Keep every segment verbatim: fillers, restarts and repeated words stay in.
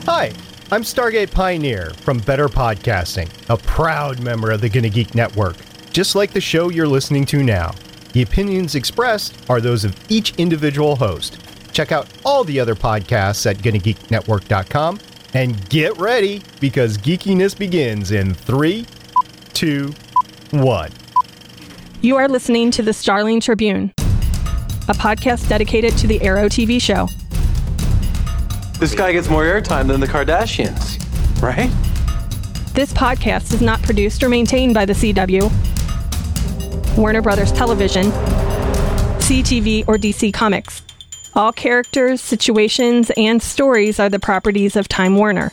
Hi, I'm Stargate Pioneer from Better Podcasting, a proud member of the Gonna Geek Network, just like the show you're listening to now. The opinions expressed are those of each individual host. Check out all the other podcasts at gonna geek network dot com and get ready because geekiness begins in three, two, one. You are listening to the Starling Tribune, a podcast dedicated to the Arrow T V show. This guy gets more airtime than the Kardashians, right? This podcast is not produced or maintained by the C W, Warner Brothers Television, C T V, or D C Comics. All characters, situations, and stories are the properties of Time Warner.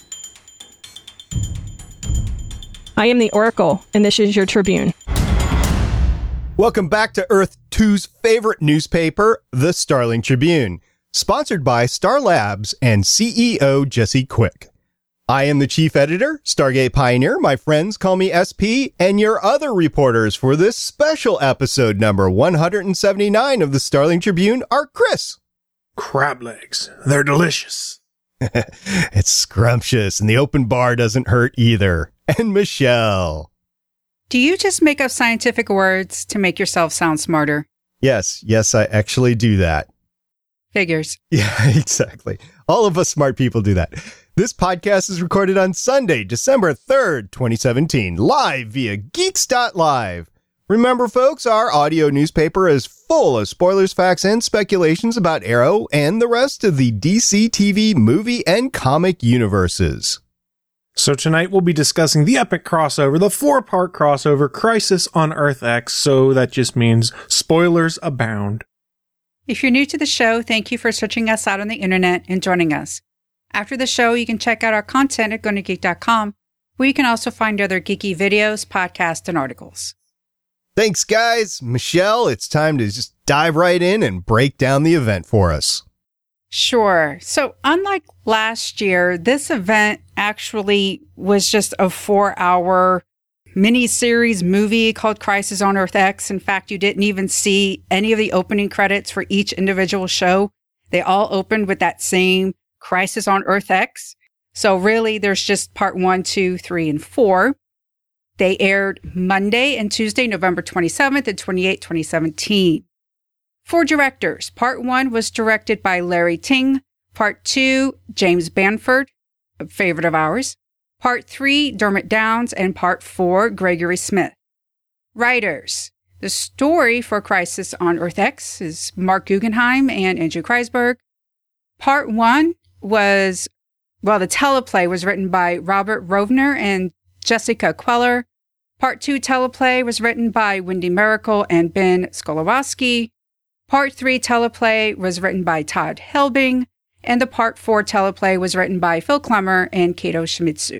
I am the Oracle, and this is your Tribune. Welcome back to Earth two's favorite newspaper, the Starling Tribune, sponsored by Star Labs and C E O Jesse Quick. I am the chief editor, Stargate Pioneer. My friends call me S P, and your other reporters for this special episode number one hundred seventy-nine of the Starling Tribune are Chris. Crab legs. They're delicious. It's scrumptious, and the open bar doesn't hurt either. And Michelle. Do you just make up scientific words to make yourself sound smarter? Yes, yes, I actually do that. Figures. Yeah, exactly. All of us smart people do that. This podcast is recorded on Sunday, December third, twenty seventeen, live via geeks dot live. Remember, folks, our audio newspaper is full of spoilers, facts, and speculations about Arrow and the rest of the D C T V, movie, and comic universes. So tonight we'll be discussing the epic crossover, the four-part crossover, Crisis on Earth X, so that just means spoilers abound. If you're new to the show, thank you for searching us out on the internet and joining us. After the show, you can check out our content at gonna geek dot com, where you can also find other geeky videos, podcasts, and articles. Thanks, guys. Michelle, it's time to just dive right in and break down the event for us. Sure. So unlike last year, this event actually was just a four-hour mini-series movie called Crisis on Earth X. In fact, you didn't even see any of the opening credits for each individual show. They all opened with that same Crisis on Earth X. So really, there's just part one, two, three, and four. They aired Monday and Tuesday, November twenty-seventh and twenty-eighth, twenty seventeen. For directors, part one was directed by Larry Ting. Part two, James Banford, a favorite of ours. Part three, Dermot Downs. And part four, Gregory Smith. Writers. The story for Crisis on Earth X is Mark Guggenheim and Andrew Kreisberg. Part one was, well, the teleplay was written by Robert Rovner and Jessica Queller. Part two teleplay was written by Wendy Miracle and Ben Skolowski. Part three teleplay was written by Todd Helbing. And the part four teleplay was written by Phil Klemmer and Kato Shimizu.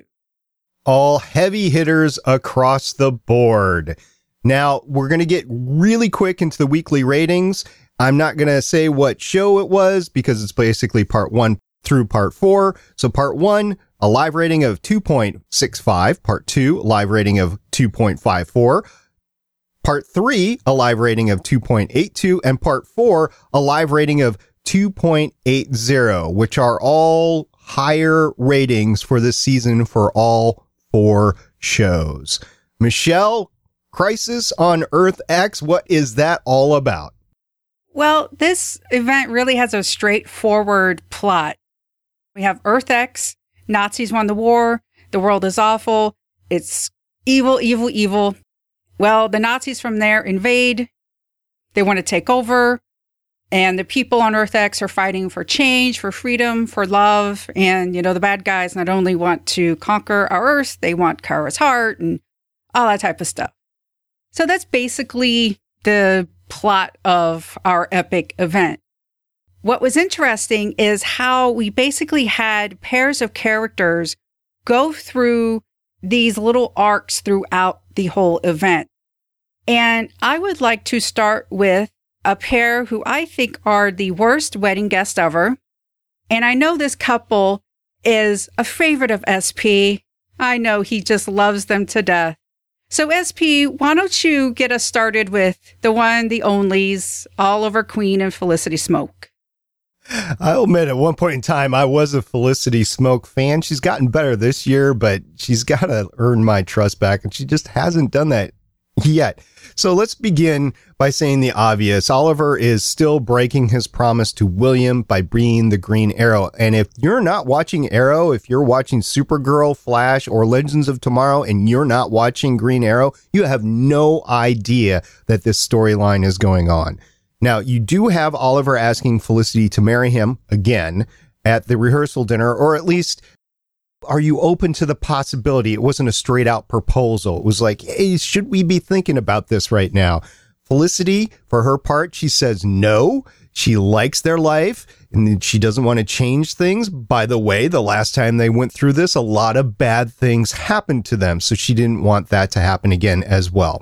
All heavy hitters across the board. Now, we're going to get really quick into the weekly ratings. I'm not going to say what show it was because it's basically part one through part four. So part one, a live rating of two point six five. Part two, a live rating of two point five four. Part three, a live rating of two point eight two. And part four, a live rating of two point eight zero, which are all higher ratings for this season for all four shows. Michelle, Crisis on Earth X, what is that all about? Well, this event really has a straightforward plot. We have Earth X, Nazis won the war, the world is awful, it's evil, evil, evil. Well, the Nazis from there invade, they want to take over, and the people on Earth X are fighting for change, for freedom, for love, and, you know, the bad guys not only want to conquer our Earth, they want Kara's heart and all that type of stuff. So that's basically the plot of our epic event. What was interesting is how we basically had pairs of characters go through these little arcs throughout the whole event. And I would like to start with a pair who I think are the worst wedding guest ever. And I know this couple is a favorite of S P. I know he just loves them to death. So S P, why don't you get us started with the one, the onlys, Oliver Queen and Felicity Smoke? I'll admit at one point in time, I was a Felicity Smoke fan. She's gotten better this year, but she's got to earn my trust back, and she just hasn't done that yet. So let's begin by saying the obvious. Oliver is still breaking his promise to William by bringing the Green Arrow. And if you're not watching Arrow, if you're watching Supergirl, Flash, or Legends of Tomorrow, and you're not watching Green Arrow, you have no idea that this storyline is going on. Now, you do have Oliver asking Felicity to marry him again at the rehearsal dinner, or at least, are you open to the possibility? It wasn't a straight out proposal. It was like, hey, should we be thinking about this right now? Felicity, for her part, she says no. She likes their life and she doesn't want to change things. By the way, the last time they went through this, a lot of bad things happened to them. So she didn't want that to happen again as well.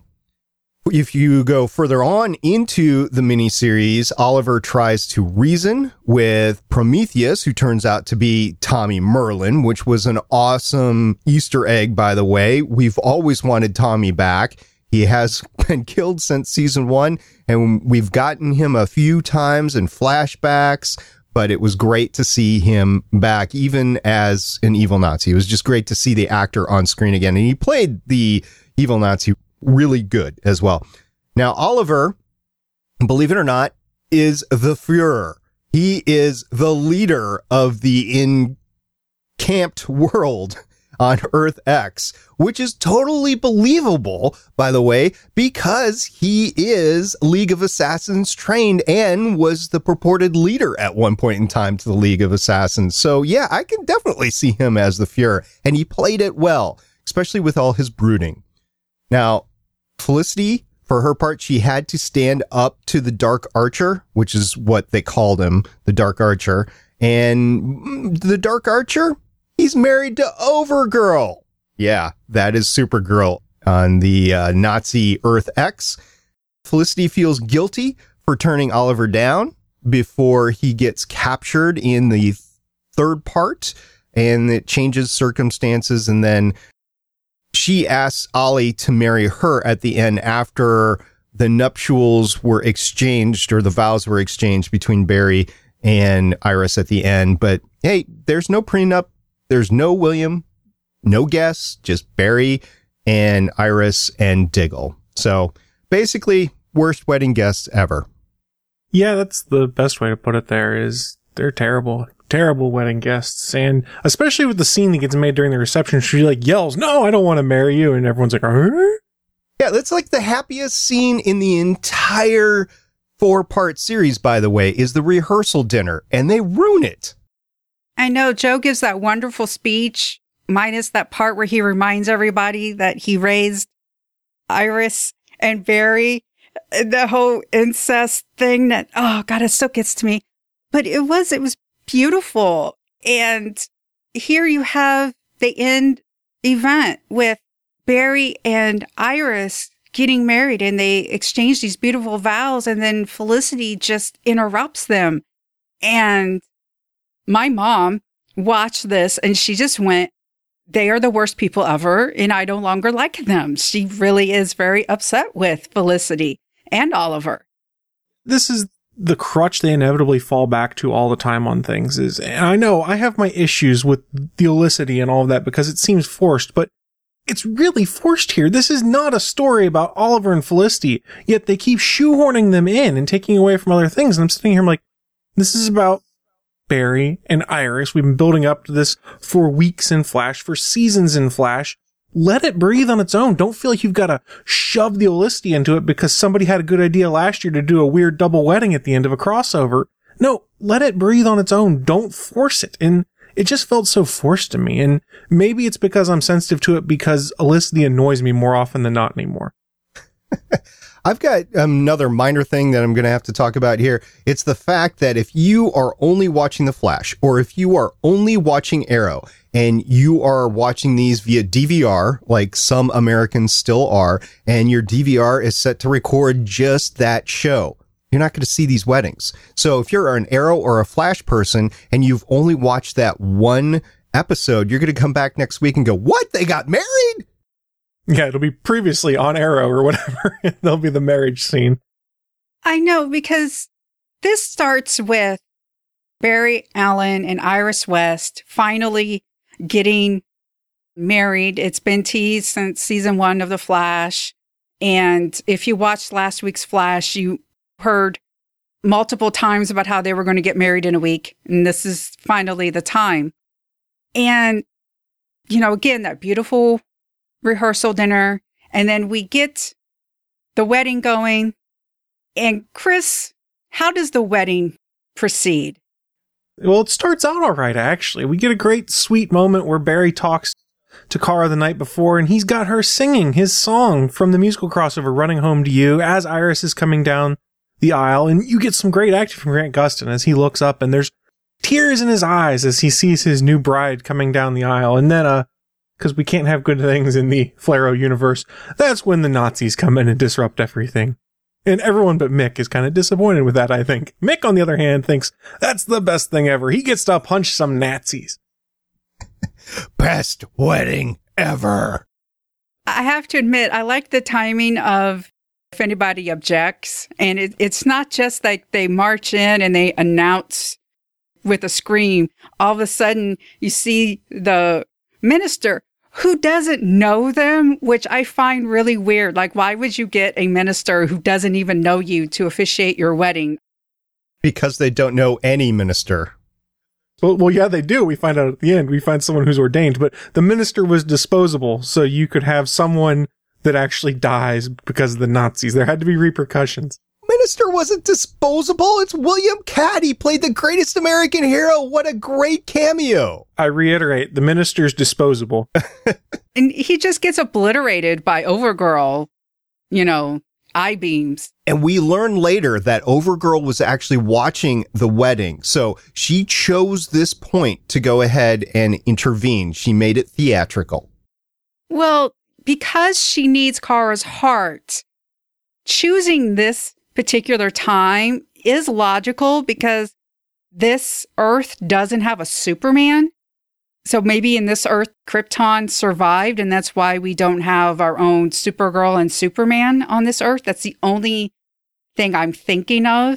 If you go further on into the miniseries, Oliver tries to reason with Prometheus, who turns out to be Tommy Merlin, which was an awesome Easter egg, by the way. We've always wanted Tommy back. He has been killed since season one, and we've gotten him a few times in flashbacks, but it was great to see him back, even as an evil Nazi. It was just great to see the actor on screen again, and he played the evil Nazi really good as well. Now, Oliver, believe it or not, is the Fuhrer. He is the leader of the encamped world on Earth X, which is totally believable, by the way, because he is League of Assassins trained and was the purported leader at one point in time to the League of Assassins. So yeah, I can definitely see him as the Fuhrer, and he played it well, especially with all his brooding. Now, Felicity, for her part, she had to stand up to the Dark Archer, which is what they called him, the Dark Archer. And the Dark Archer, he's married to Overgirl. Yeah, that is Supergirl on the uh, Nazi Earth X. Felicity feels guilty for turning Oliver down before he gets captured in the third part, and it changes circumstances, and then she asks Ollie to marry her at the end after the nuptials were exchanged, or the vows were exchanged between Barry and Iris at the end. But hey, there's no prenup. There's no William, no guests, just Barry and Iris and Diggle. So basically, worst wedding guests ever. Yeah, that's the best way to put it there, is they're terrible. Terrible wedding guests, and especially with the scene that gets made during the reception, she like yells, "No, I don't want to marry you," and everyone's like, huh? Yeah, that's like the happiest scene in the entire four-part series, by the way, is the rehearsal dinner, and they ruin it. I know Joe gives that wonderful speech, minus that part where he reminds everybody that he raised Iris and Barry, the whole incest thing that, oh God, it still gets to me. But it was, it was beautiful. And here you have the end event with Barry and Iris getting married, and they exchange these beautiful vows, and then Felicity just interrupts them. And my mom watched this and she just went, they are the worst people ever, and I no longer like them. She really is very upset with Felicity and Oliver. This is the crutch they inevitably fall back to all the time on things, is, and I know I have my issues with the Felicity and all of that because it seems forced, but it's really forced here. This is not a story about Oliver and Felicity, yet they keep shoehorning them in and taking away from other things. And I'm sitting here, I'm like, this is about Barry and Iris. We've been building up to this for weeks in Flash, for seasons in Flash. Let it breathe on its own. Don't feel like you've got to shove the Felicity into it because somebody had a good idea last year to do a weird double wedding at the end of a crossover. No, let it breathe on its own. Don't force it. And it just felt so forced to me. And maybe it's because I'm sensitive to it because Felicity annoys me more often than not anymore. I've got another minor thing that I'm going to have to talk about here. It's the fact that if you are only watching The Flash, or if you are only watching Arrow, and you are watching these via D V R, like some Americans still are, and your D V R is set to record just that show, you're not going to see these weddings. So if you're an Arrow or a Flash person, and you've only watched that one episode, you're going to come back next week and go, what? They got married? Yeah, it'll be previously on Arrow or whatever. There'll be the marriage scene. I know, because this starts with Barry Allen and Iris West finally getting married. It's been teased since season one of The Flash. And if you watched last week's Flash, you heard multiple times about how they were going to get married in a week. And this is finally the time. And, you know, again, that beautiful rehearsal dinner. And then we get the wedding going. And Chris, how does the wedding proceed? Well, it starts out all right, actually. We get a great, sweet moment where Barry talks to Kara the night before, and he's got her singing his song from the musical crossover, Running Home to You, as Iris is coming down the aisle. And you get some great acting from Grant Gustin as he looks up, and there's tears in his eyes as he sees his new bride coming down the aisle. And then, uh, because we can't have good things in the Flaro universe, that's when the Nazis come in and disrupt everything. And everyone but Mick is kind of disappointed with that, I think. Mick, on the other hand, thinks that's the best thing ever. He gets to punch some Nazis. Best wedding ever. I have to admit, I like the timing of if anybody objects. And it, it's not just like they march in and they announce with a scream. All of a sudden, you see the minister who doesn't know them, which I find really weird. Like, why would you get a minister who doesn't even know you to officiate your wedding? Because they don't know any minister. Well, well, yeah, they do. We find out at the end. We find someone who's ordained, but the minister was disposable, so you could have someone that actually dies because of the Nazis. There had to be repercussions. Minister wasn't disposable. It's William Caddy, played the greatest American hero. What a great cameo. I reiterate, the minister's disposable. And he just gets obliterated by Overgirl, you know, I-beams. And we learn later that Overgirl was actually watching the wedding. So she chose this point to go ahead and intervene. She made it theatrical. Well, because she needs Kara's heart, choosing this particular time is logical because this Earth doesn't have a Superman. So maybe in this Earth, Krypton survived, and that's why we don't have our own Supergirl and Superman on this Earth. That's the only thing I'm thinking of,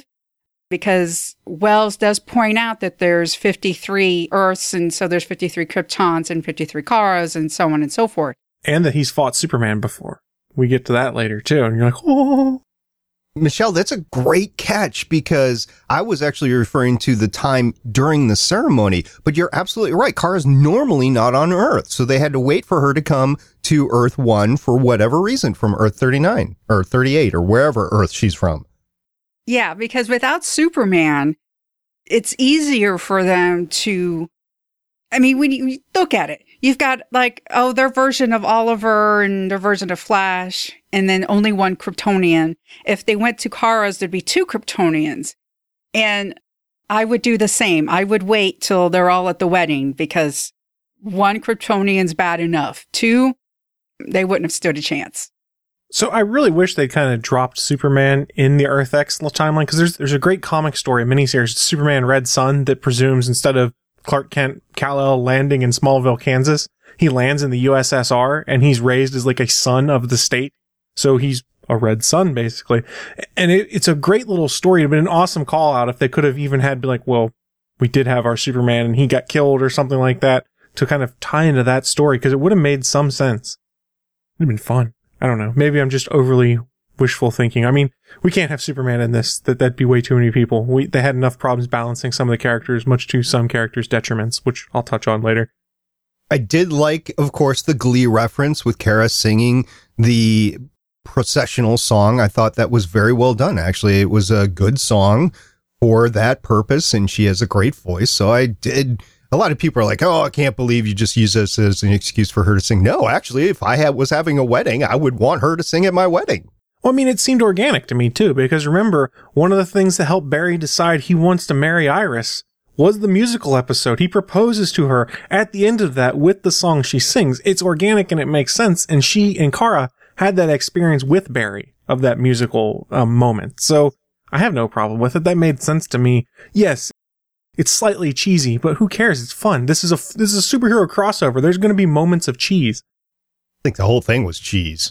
because Wells does point out that there's fifty-three Earths, and so there's fifty-three Kryptons and fifty-three Karas, and so on and so forth. And that he's fought Superman before. We get to that later, too, and you're like, oh... Michelle, that's a great catch, because I was actually referring to the time during the ceremony, but you're absolutely right. Kara's normally not on Earth, so they had to wait for her to come to Earth one for whatever reason, from Earth thirty-nine or thirty-eight or wherever Earth she's from. Yeah, because without Superman, it's easier for them to, I mean, when you look at it, you've got like, oh, their version of Oliver and their version of Flash, and then only one Kryptonian. If they went to Kara's, there'd be two Kryptonians. And I would do the same. I would wait till they're all at the wedding, because one Kryptonian's bad enough. Two, they wouldn't have stood a chance. So I really wish they kind of dropped Superman in the Earth X timeline, because there's there's a great comic story, a miniseries, Superman Red Sun, that presumes instead of Clark Kent Kal-El landing in Smallville, Kansas, he lands in the U S S R, and he's raised as like a son of the state. So he's a red son, basically. And it, it's a great little story. It'd been an awesome call out if they could have even had, be like, well, we did have our Superman and he got killed or something like that, to kind of tie into that story, because it would have made some sense. It'd have been fun. I don't know. Maybe I'm just overly wishful thinking. I mean, we can't have Superman in this. That, that'd be way too many people. We, they had enough problems balancing some of the characters, much to some characters' detriments, which I'll touch on later. I did like, of course, the Glee reference with Kara singing the processional song. I thought that was very well done. Actually, it was a good song for that purpose, and she has a great voice. So I did. A lot of people are like, oh, I can't believe you just use this as an excuse for her to sing. No, actually, if I had, was having a wedding, I would want her to sing at my wedding. Well, I mean, it seemed organic to me, too, because remember, one of the things that helped Barry decide he wants to marry Iris was the musical episode. He proposes to her at the end of that with the song she sings. It's organic and it makes sense. And she and Kara had that experience with Barry of that musical um, moment. So I have no problem with it. That made sense to me. Yes, it's slightly cheesy, but who cares? It's fun. This is a, this is a superhero crossover. There's going to be moments of cheese. I think the whole thing was cheese.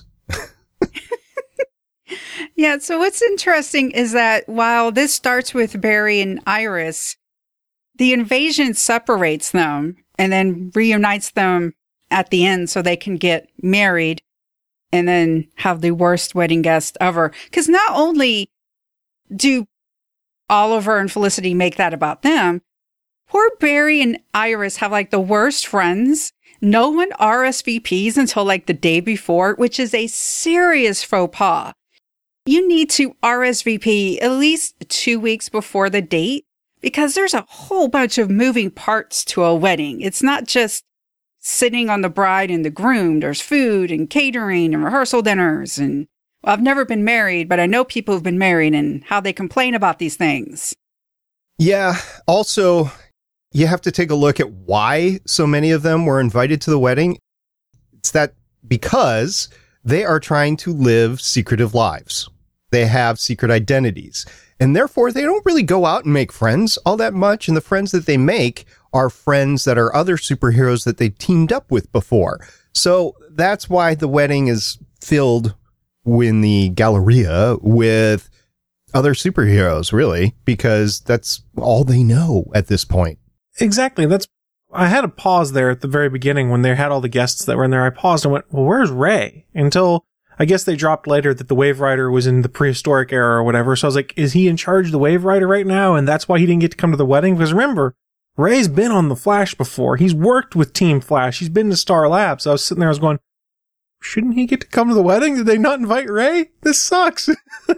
Yeah. So what's interesting is that while this starts with Barry and Iris, the invasion separates them and then reunites them at the end so they can get married and then have the worst wedding guest ever. Because not only do Oliver and Felicity make that about them, poor Barry and Iris have like the worst friends. No one R S V Ps until like the day before, which is a serious faux pas. You need to R S V P at least two weeks before the date because there's a whole bunch of moving parts to a wedding. It's not just sitting on the bride and the groom. There's food and catering and rehearsal dinners. And well, I've never been married, but I know people who've been married and how they complain about these things. Yeah. Also, you have to take a look at why so many of them were invited to the wedding. It's that because they are trying to live secretive lives. They have secret identities, and therefore they don't really go out and make friends all that much. And the friends that they make are friends that are other superheroes that they teamed up with before. So that's why the wedding is filled in the Galleria with other superheroes, really, because that's all they know at this point. Exactly. That's, I had a pause there at the very beginning when they had all the guests that were in there. I paused and went, well, where's Ray? Until I guess they dropped later that the Wave Rider was in the prehistoric era or whatever. So I was like, is he in charge of the Wave Rider right now? And that's why he didn't get to come to the wedding? Because remember, Ray's been on the Flash before. He's worked with Team Flash. He's been to Star Labs. So I was sitting there, I was going, shouldn't he get to come to the wedding? Did they not invite Ray? This sucks.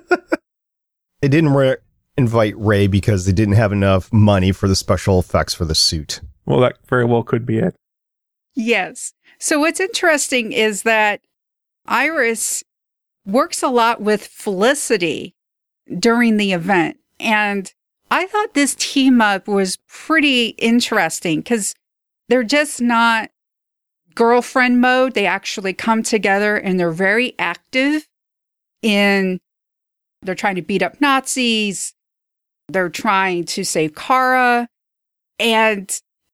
They didn't re- invite Ray because they didn't have enough money for the special effects for the suit. Well, that very well could be it. Yes. So what's interesting is that Iris works a lot with Felicity during the event. And I thought this team up was pretty interesting because they're just not girlfriend mode. They actually come together and they're very active in, they're trying to beat up Nazis. They're trying to save Kara. And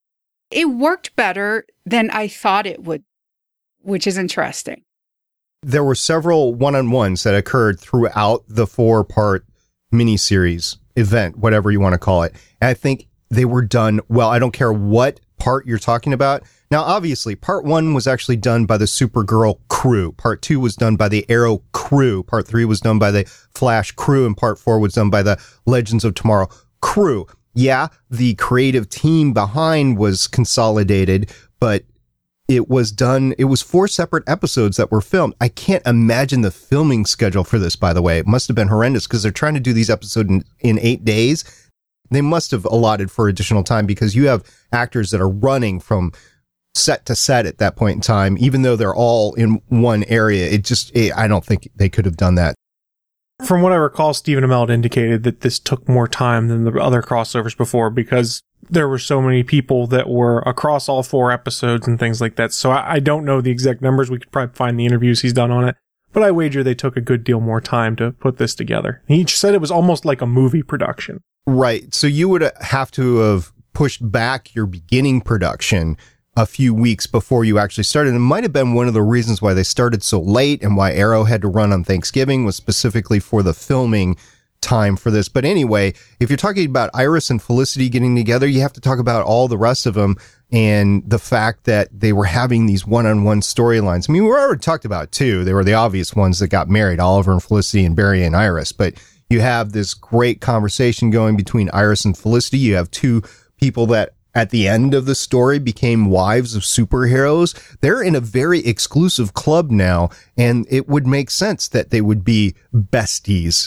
it worked better than I thought it would, which is interesting. There were several one-on-ones that occurred throughout the four-part miniseries event, whatever you want to call it. And I think they were done well. I don't care what part you're talking about. Now, obviously, part one was actually done by the Supergirl crew. Part two was done by the Arrow crew. Part three was done by the Flash crew. And part four was done by the Legends of Tomorrow crew. Yeah, the creative team behind was consolidated, but it was done, it was four separate episodes that were filmed. I can't imagine the filming schedule for this, by the way. It must have been horrendous because they're trying to do these episodes in, in eight days. They must have allotted for additional time because you have actors that are running from set to set at that point in time, even though they're all in one area. It just, it, I don't think they could have done that. From what I recall, Stephen Amell indicated that this took more time than the other crossovers before because there were so many people that were across all four episodes and things like that. So I, I don't know the exact numbers. We could probably find the interviews he's done on it, but I wager they took a good deal more time to put this together. He said it was almost like a movie production. Right. So you would have to have pushed back your beginning production a few weeks before you actually started. It might have been one of the reasons why they started so late and why Arrow had to run on Thanksgiving was specifically for the filming time for this. But anyway, if you're talking about Iris and Felicity getting together, you have to talk about all the rest of them and the fact that they were having these one-on-one storylines. I mean, we already talked about two. They were the obvious ones that got married, Oliver and Felicity and Barry and Iris. But you have this great conversation going between Iris and Felicity. You have two people that at the end of the story became wives of superheroes. They're in a very exclusive club now, and it would make sense that they would be besties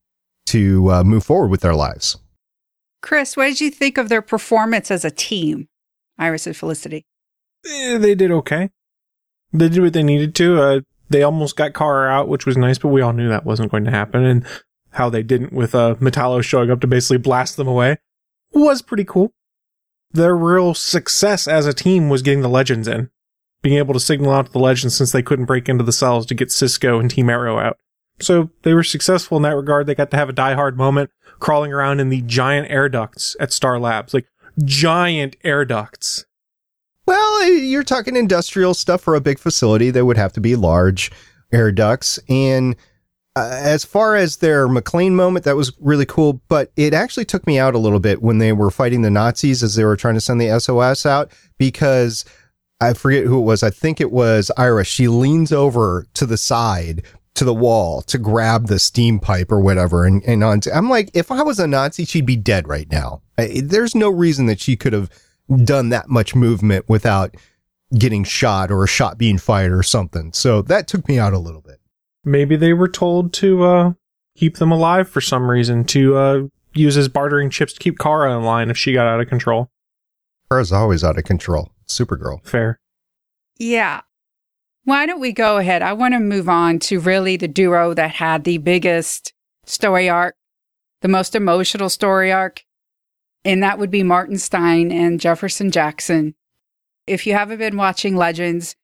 to uh, move forward with their lives. Chris, what did you think of their performance as a team, Iris and Felicity? Eh, they did okay. They did what they needed to. Uh, they almost got Kara out, which was nice, but we all knew that wasn't going to happen. And how they didn't with uh, Metallo showing up to basically blast them away was pretty cool. Their real success as a team was getting the Legends in. Being able to signal out to the Legends since they couldn't break into the cells to get Cisco and Team Arrow out. So they were successful in that regard. They got to have a die-hard moment crawling around in the giant air ducts at Star Labs. Like, giant air ducts. Well, you're talking industrial stuff for a big facility. They would have to be large air ducts. And Uh, as far as their McLean moment, that was really cool, but it actually took me out a little bit when they were fighting the Nazis as they were trying to send the S O S out, because I forget who it was. I think it was Ira. She leans over to the side, to the wall, to grab the steam pipe or whatever. And, and on, I'm like, if I was a Nazi, she'd be dead right now. I, there's no reason that she could have done that much movement without getting shot or a shot being fired or something. So that took me out a little bit. Maybe they were told to uh, keep them alive for some reason, to uh, use as bartering chips to keep Kara in line if she got out of control. Kara's always out of control. Supergirl. Fair. Yeah. Why don't we go ahead? I want to move on to really the duo that had the biggest story arc, the most emotional story arc, and that would be Martin Stein and Jefferson Jackson. If you haven't been watching Legends,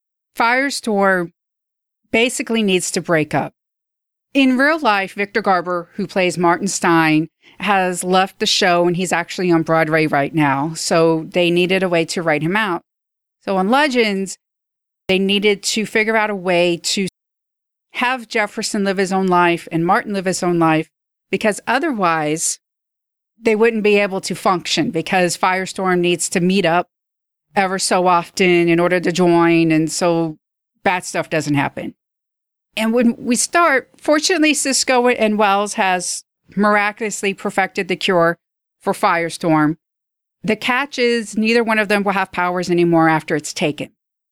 Firestorm basically needs to break up. In real life, Victor Garber, who plays Martin Stein, has left the show and he's actually on Broadway right now. So they needed a way to write him out. So on Legends, they needed to figure out a way to have Jefferson live his own life and Martin live his own life, because otherwise they wouldn't be able to function, because Firestorm needs to meet up ever so often in order to join. And so bad stuff doesn't happen. And when we start, fortunately, Cisco and Wells has miraculously perfected the cure for Firestorm. The catch is neither one of them will have powers anymore after it's taken.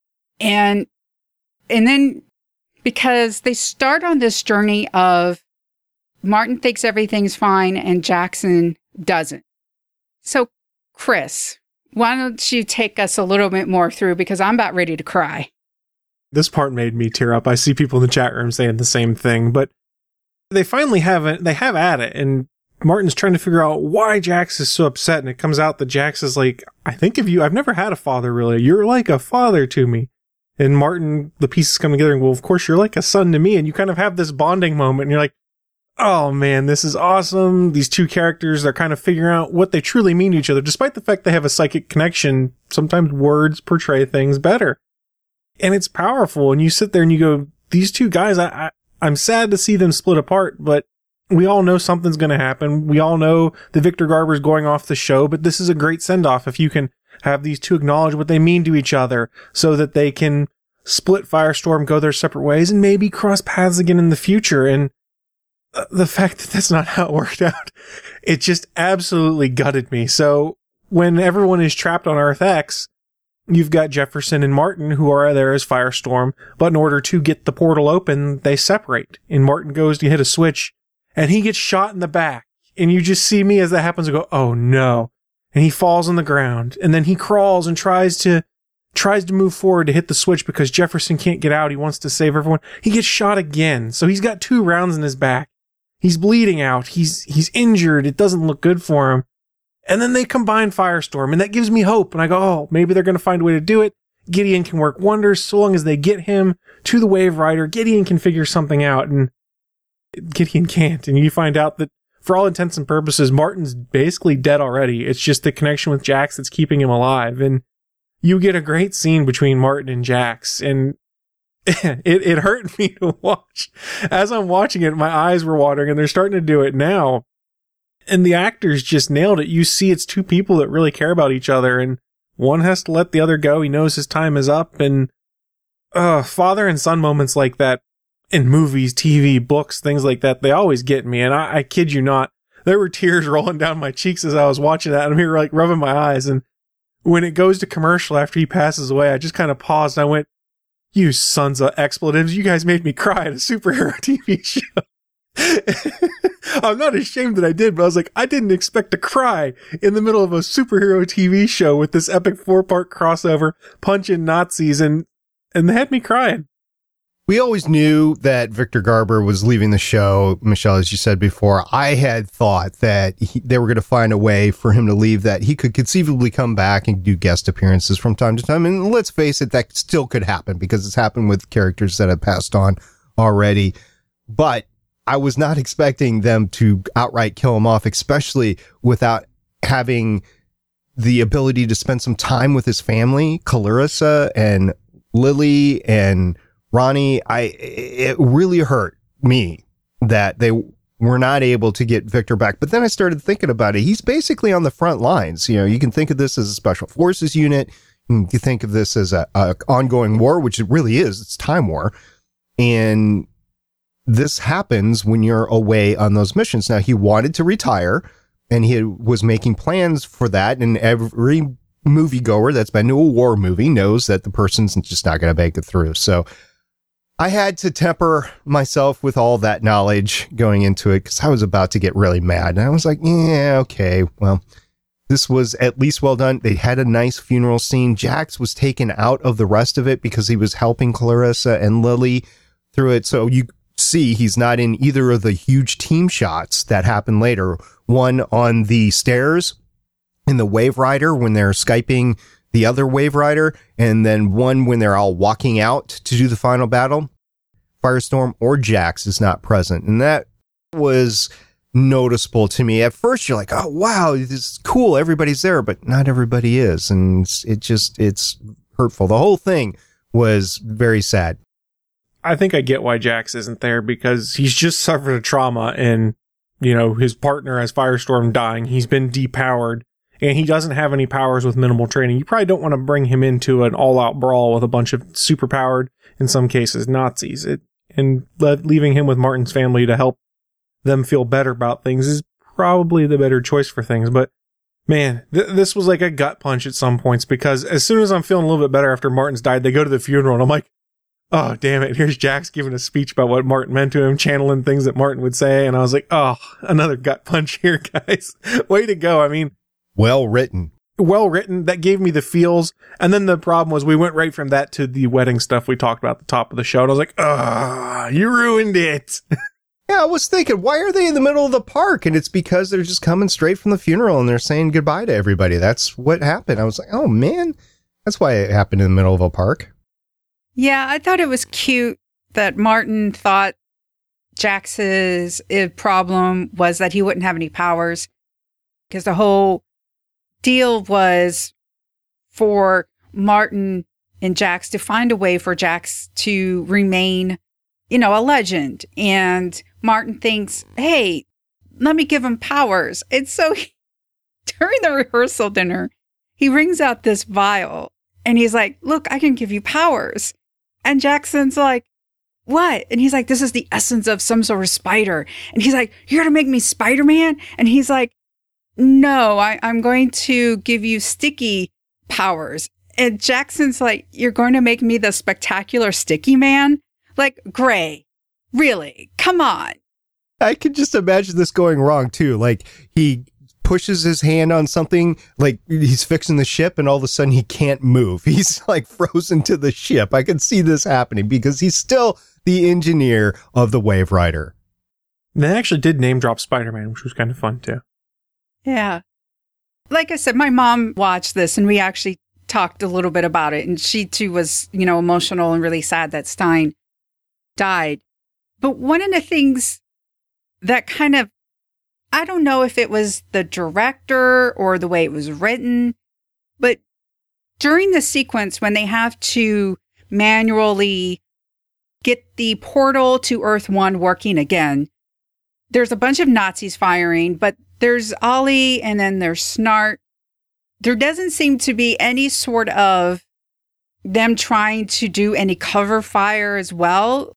And, and then because they start on this journey of Martin thinks everything's fine and Jackson doesn't. So, Chris, why don't you take us a little bit more through, because I'm about ready to cry. This part made me tear up. I see people in the chat room saying the same thing, but they finally have it. They have at it, and Martin's trying to figure out why Jax is so upset, and it comes out that Jax is like, I think of you. I've never had a father, really. You're like a father to me. And Martin, the pieces come together, and well, of course, you're like a son to me. And you kind of have this bonding moment, and you're like, oh man, this is awesome. These two characters, they're kind of figuring out what they truly mean to each other, despite the fact they have a psychic connection. Sometimes words portray things better. And it's powerful. And you sit there and you go, these two guys, I, I, I'm sad to see them split apart, but we all know something's going to happen. We all know that Victor Garber's going off the show, but this is a great send-off if you can have these two acknowledge what they mean to each other so that they can split Firestorm, go their separate ways, and maybe cross paths again in the future. And the fact that that's not how it worked out, it just absolutely gutted me. So when everyone is trapped on Earth X, you've got Jefferson and Martin who are there as Firestorm, but in order to get the portal open, they separate. And Martin goes to hit a switch, and he gets shot in the back. And you just see me as that happens and go, oh no. And he falls on the ground. And then he crawls and tries to tries to move forward to hit the switch because Jefferson can't get out. He wants to save everyone. He gets shot again. So he's got two rounds in his back. He's bleeding out. He's he's injured. It doesn't look good for him. And then they combine Firestorm, and that gives me hope. And I go, oh, maybe they're going to find a way to do it. Gideon can work wonders so long as they get him to the Wave Rider. Gideon can figure something out, and Gideon can't. And you find out that for all intents and purposes, Martin's basically dead already. It's just the connection with Jax that's keeping him alive. And you get a great scene between Martin and Jax, and it, it hurt me to watch. As I'm watching it, my eyes were watering, and they're starting to do it now. And the actors just nailed it. You see it's two people that really care about each other, and one has to let the other go. He knows his time is up, and uh, father and son moments like that in movies, T V, books, things like that, they always get me. And I, I kid you not, there were tears rolling down my cheeks as I was watching that. And I'm here like rubbing my eyes. And when it goes to commercial after he passes away, I just kind of paused and I went, you sons of expletives, you guys made me cry at a superhero T V show. I'm not ashamed that I did, but I was like, I didn't expect to cry in the middle of a superhero T V show with this epic four-part crossover, punching Nazis, and and they had me crying. We always knew that Victor Garber was leaving the show, Michelle, as you said before. I had thought that he, they were going to find a way for him to leave, that he could conceivably come back and do guest appearances from time to time. And let's face it, that still could happen because it's happened with characters that have passed on already. But I was not expecting them to outright kill him off, especially without having the ability to spend some time with his family, Clarissa and Lily and Ronnie. I, it really hurt me that they were not able to get Victor back. But then I started thinking about it. He's basically on the front lines. You know, you can think of this as a special forces unit. You can think of this as a, a ongoing war, which it really is. It's time war. And this happens when you're away on those missions. Now, he wanted to retire, and he was making plans for that. And every moviegoer that's been to a war movie knows that the person's just not going to make it through. So I had to temper myself with all that knowledge going into it, because I was about to get really mad. And I was like, yeah, okay, well, this was at least well done. They had a nice funeral scene. Jax was taken out of the rest of it because he was helping Clarissa and Lily through it. So you see he's not in either of the huge team shots that happen later. One on the stairs in the Wave Rider when they're Skyping the other Wave Rider, and then one when they're all walking out to do the final battle. Firestorm or Jax is not present. And that was noticeable to me. At first, you're like, oh, wow, this is cool. Everybody's there, but not everybody is. And it just, it's hurtful. The whole thing was very sad. I think I get why Jax isn't there, because he's just suffered a trauma, and, you know, his partner has Firestorm dying. He's been depowered, and he doesn't have any powers with minimal training. You probably don't want to bring him into an all-out brawl with a bunch of superpowered, in some cases, Nazis. It, and le- leaving him with Martin's family to help them feel better about things is probably the better choice for things. But, man, th- this was like a gut punch at some points, because as soon as I'm feeling a little bit better after Martin's died, they go to the funeral, and I'm like, oh, damn it. Here's Jax giving a speech about what Martin meant to him, channeling things that Martin would say. And I was like, oh, another gut punch here, guys. Way to go. I mean, well written. Well written. That gave me the feels. And then the problem was we went right from that to the wedding stuff we talked about at the top of the show. And I was like, ah, oh, you ruined it. Yeah, I was thinking, why are they in the middle of the park? And it's because they're just coming straight from the funeral and they're saying goodbye to everybody. That's what happened. I was like, oh, man, that's why it happened in the middle of a park. Yeah, I thought it was cute that Martin thought Jax's uh, problem was that he wouldn't have any powers, because the whole deal was for Martin and Jax to find a way for Jax to remain, you know, a legend. And Martin thinks, hey, let me give him powers. And so he, during the rehearsal dinner, he brings out this vial and he's like, look, I can give you powers. And Jackson's like, what? And he's like, this is the essence of some sort of spider. And he's like, you're going to make me Spider-Man? And he's like, no, I, I'm going to give you sticky powers. And Jackson's like, you're going to make me the spectacular sticky man? Like, Gray, really? Come on. I could just imagine this going wrong too. Like, he pushes his hand on something, like he's fixing the ship, and all of a sudden he can't move. He's like frozen to the ship. I can see this happening because he's still the engineer of the Wave Rider. They actually did name drop Spider-Man, which was kind of fun too. Yeah. Like I said, my mom watched this and we actually talked a little bit about it, and she too was, you know, emotional and really sad that Stein died. But one of the things that kind of, I don't know if it was the director or the way it was written, but during the sequence when they have to manually get the portal to Earth One working again, there's a bunch of Nazis firing, but there's Ollie and then there's Snart. There doesn't seem to be any sort of them trying to do any cover fire as well.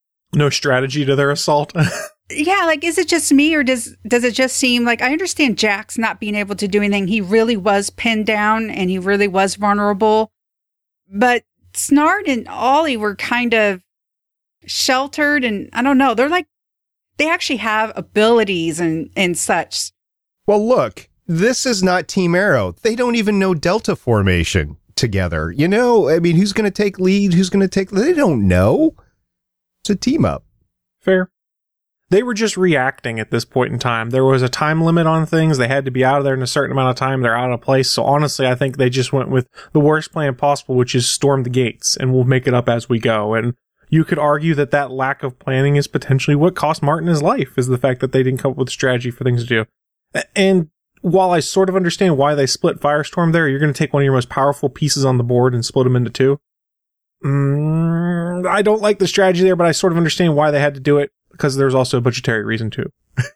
No strategy to their assault. Yeah, like, is it just me, or does does it just seem like, I understand Jax not being able to do anything. He really was pinned down and he really was vulnerable. But Snart and Ollie were kind of sheltered, and I don't know. They're like, they actually have abilities and, and such. Well, look, this is not Team Arrow. They don't even know Delta formation together. You know, I mean, who's going to take lead? Who's going to take, they don't know. It's a team up. Fair. They were just reacting at this point in time. There was a time limit on things. They had to be out of there in a certain amount of time. They're out of place. So honestly, I think they just went with the worst plan possible, which is storm the gates, and we'll make it up as we go. And you could argue that that lack of planning is potentially what cost Martin his life, is the fact that they didn't come up with a strategy for things to do. And while I sort of understand why they split Firestorm there, you're going to take one of your most powerful pieces on the board and split them into two. Mm, I don't like the strategy there, but I sort of understand why they had to do it. because there's also a budgetary reason too.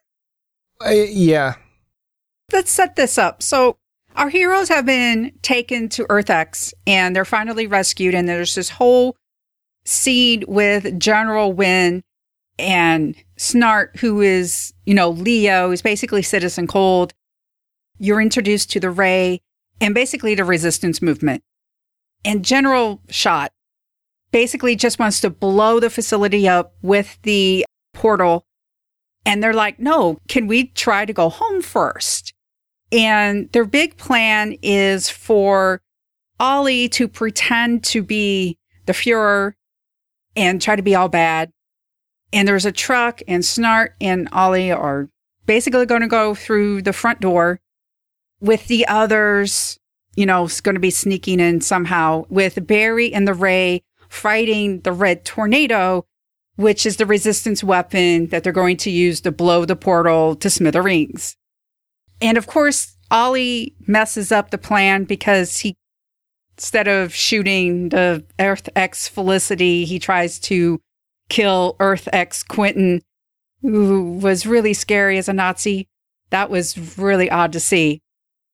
Uh, yeah. Let's set this up. So our heroes have been taken to Earth-X and they're finally rescued. And there's this whole scene with General Wynn and Snart, who is, you know, Leo, who's basically Citizen Cold. You're introduced to the Ray and basically the resistance movement. And General Shot basically just wants to blow the facility up with the portal. And they're like, no, can we try to go home first? And their big plan is for Ollie to pretend to be the Fuhrer and try to be all bad. And there's a truck, and Snart and Ollie are basically going to go through the front door with the others, you know, it's going to be sneaking in somehow, with Barry and the Ray fighting the Red Tornado, which is the resistance weapon that they're going to use to blow the portal to smithereens. And of course, Ollie messes up the plan because he, instead of shooting the Earth-X Felicity, he tries to kill Earth-X Quentin, who was really scary as a Nazi. That was really odd to see.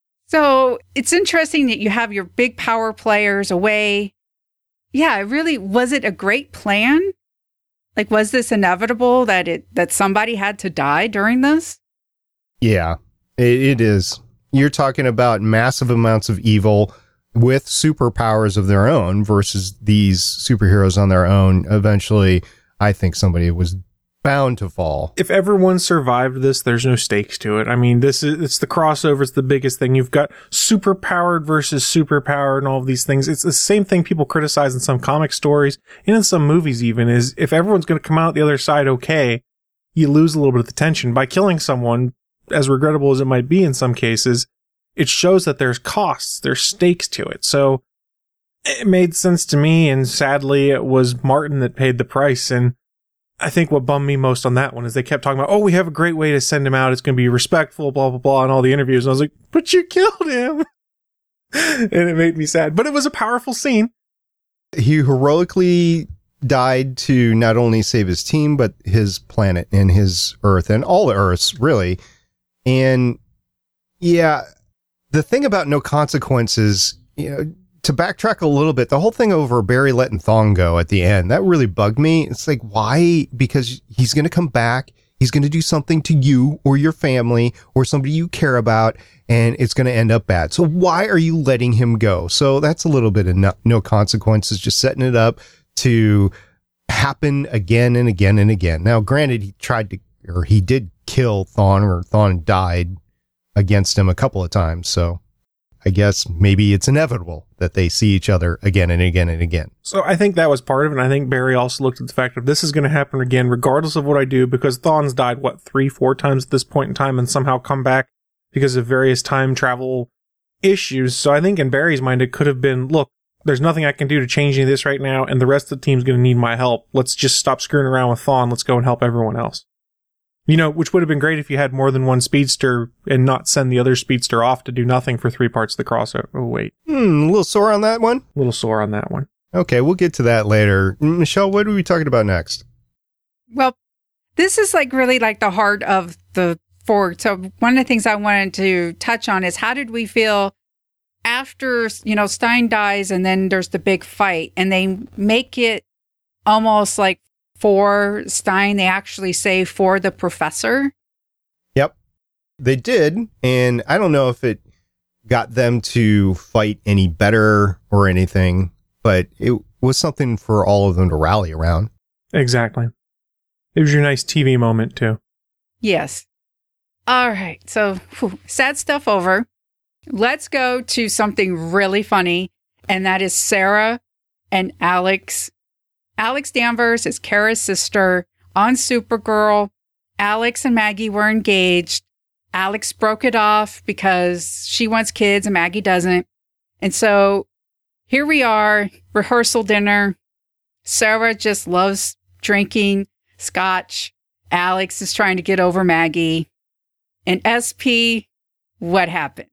So it's interesting that you have your big power players away. Yeah, really, was it a great plan? Like, was this inevitable that it that somebody had to die during this? Yeah, it, it is. You're talking about massive amounts of evil with superpowers of their own versus these superheroes on their own. Eventually, I think somebody was bound to fall. If everyone survived this, there's no stakes to it. I mean, this is, it's the crossover. It's the biggest thing. You've got superpowered versus superpowered and all of these things. It's the same thing people criticize in some comic stories and in some movies even, is if everyone's going to come out the other side okay, you lose a little bit of the tension. By killing someone, as regrettable as it might be in some cases, it shows that there's costs, there's stakes to it. So it made sense to me, and sadly it was Martin that paid the price. And I think what bummed me most on that one is they kept talking about, oh, we have a great way to send him out. It's going to be respectful, blah, blah, blah, in all the interviews. And I was like, but you killed him. And it made me sad. But it was a powerful scene. He heroically died to not only save his team, but his planet and his Earth and all the Earths, really. And yeah, the thing about no consequences, you know, to backtrack a little bit, the whole thing over Barry letting Thawne go at the end, that really bugged me. It's like, why? Because he's going to come back. He's going to do something to you or your family or somebody you care about, and it's going to end up bad. So why are you letting him go? So that's a little bit of no, no consequences, just setting it up to happen again and again and again. Now, granted, he tried to, or he did kill Thawne, or Thawne died against him a couple of times. So I guess maybe it's inevitable that they see each other again and again and again. So I think that was part of it. And I think Barry also looked at the fact that this is going to happen again, regardless of what I do, because Thawne's died, what, three, four times at this point in time and somehow come back because of various time travel issues. So I think in Barry's mind, it could have been, look, there's nothing I can do to change any of this right now, and the rest of the team's going to need my help. Let's just stop screwing around with Thawne. Let's go and help everyone else. You know, which would have been great if you had more than one speedster and not send the other speedster off to do nothing for three parts of the crossover. Oh, wait. Hmm, a little sore on that one? A little sore on that one. Okay, we'll get to that later. Michelle, what are we talking about next? Well, this is like really like the heart of the Ford. So one of the things I wanted to touch on is, how did we feel after, you know, Stein dies and then there's the big fight and they make it almost like for Stein, they actually say for the professor. Yep, they did. And I don't know if it got them to fight any better or anything, but it was something for all of them to rally around. Exactly. It was your nice T V moment, too. Yes. All right. So, whew, sad stuff over. Let's go to something really funny, and that is Sarah and Alex. Alex Danvers is Kara's sister on Supergirl. Alex and Maggie were engaged. Alex broke it off because she wants kids and Maggie doesn't. And so here we are, rehearsal dinner. Sarah just loves drinking scotch. Alex is trying to get over Maggie. And S P, what happened?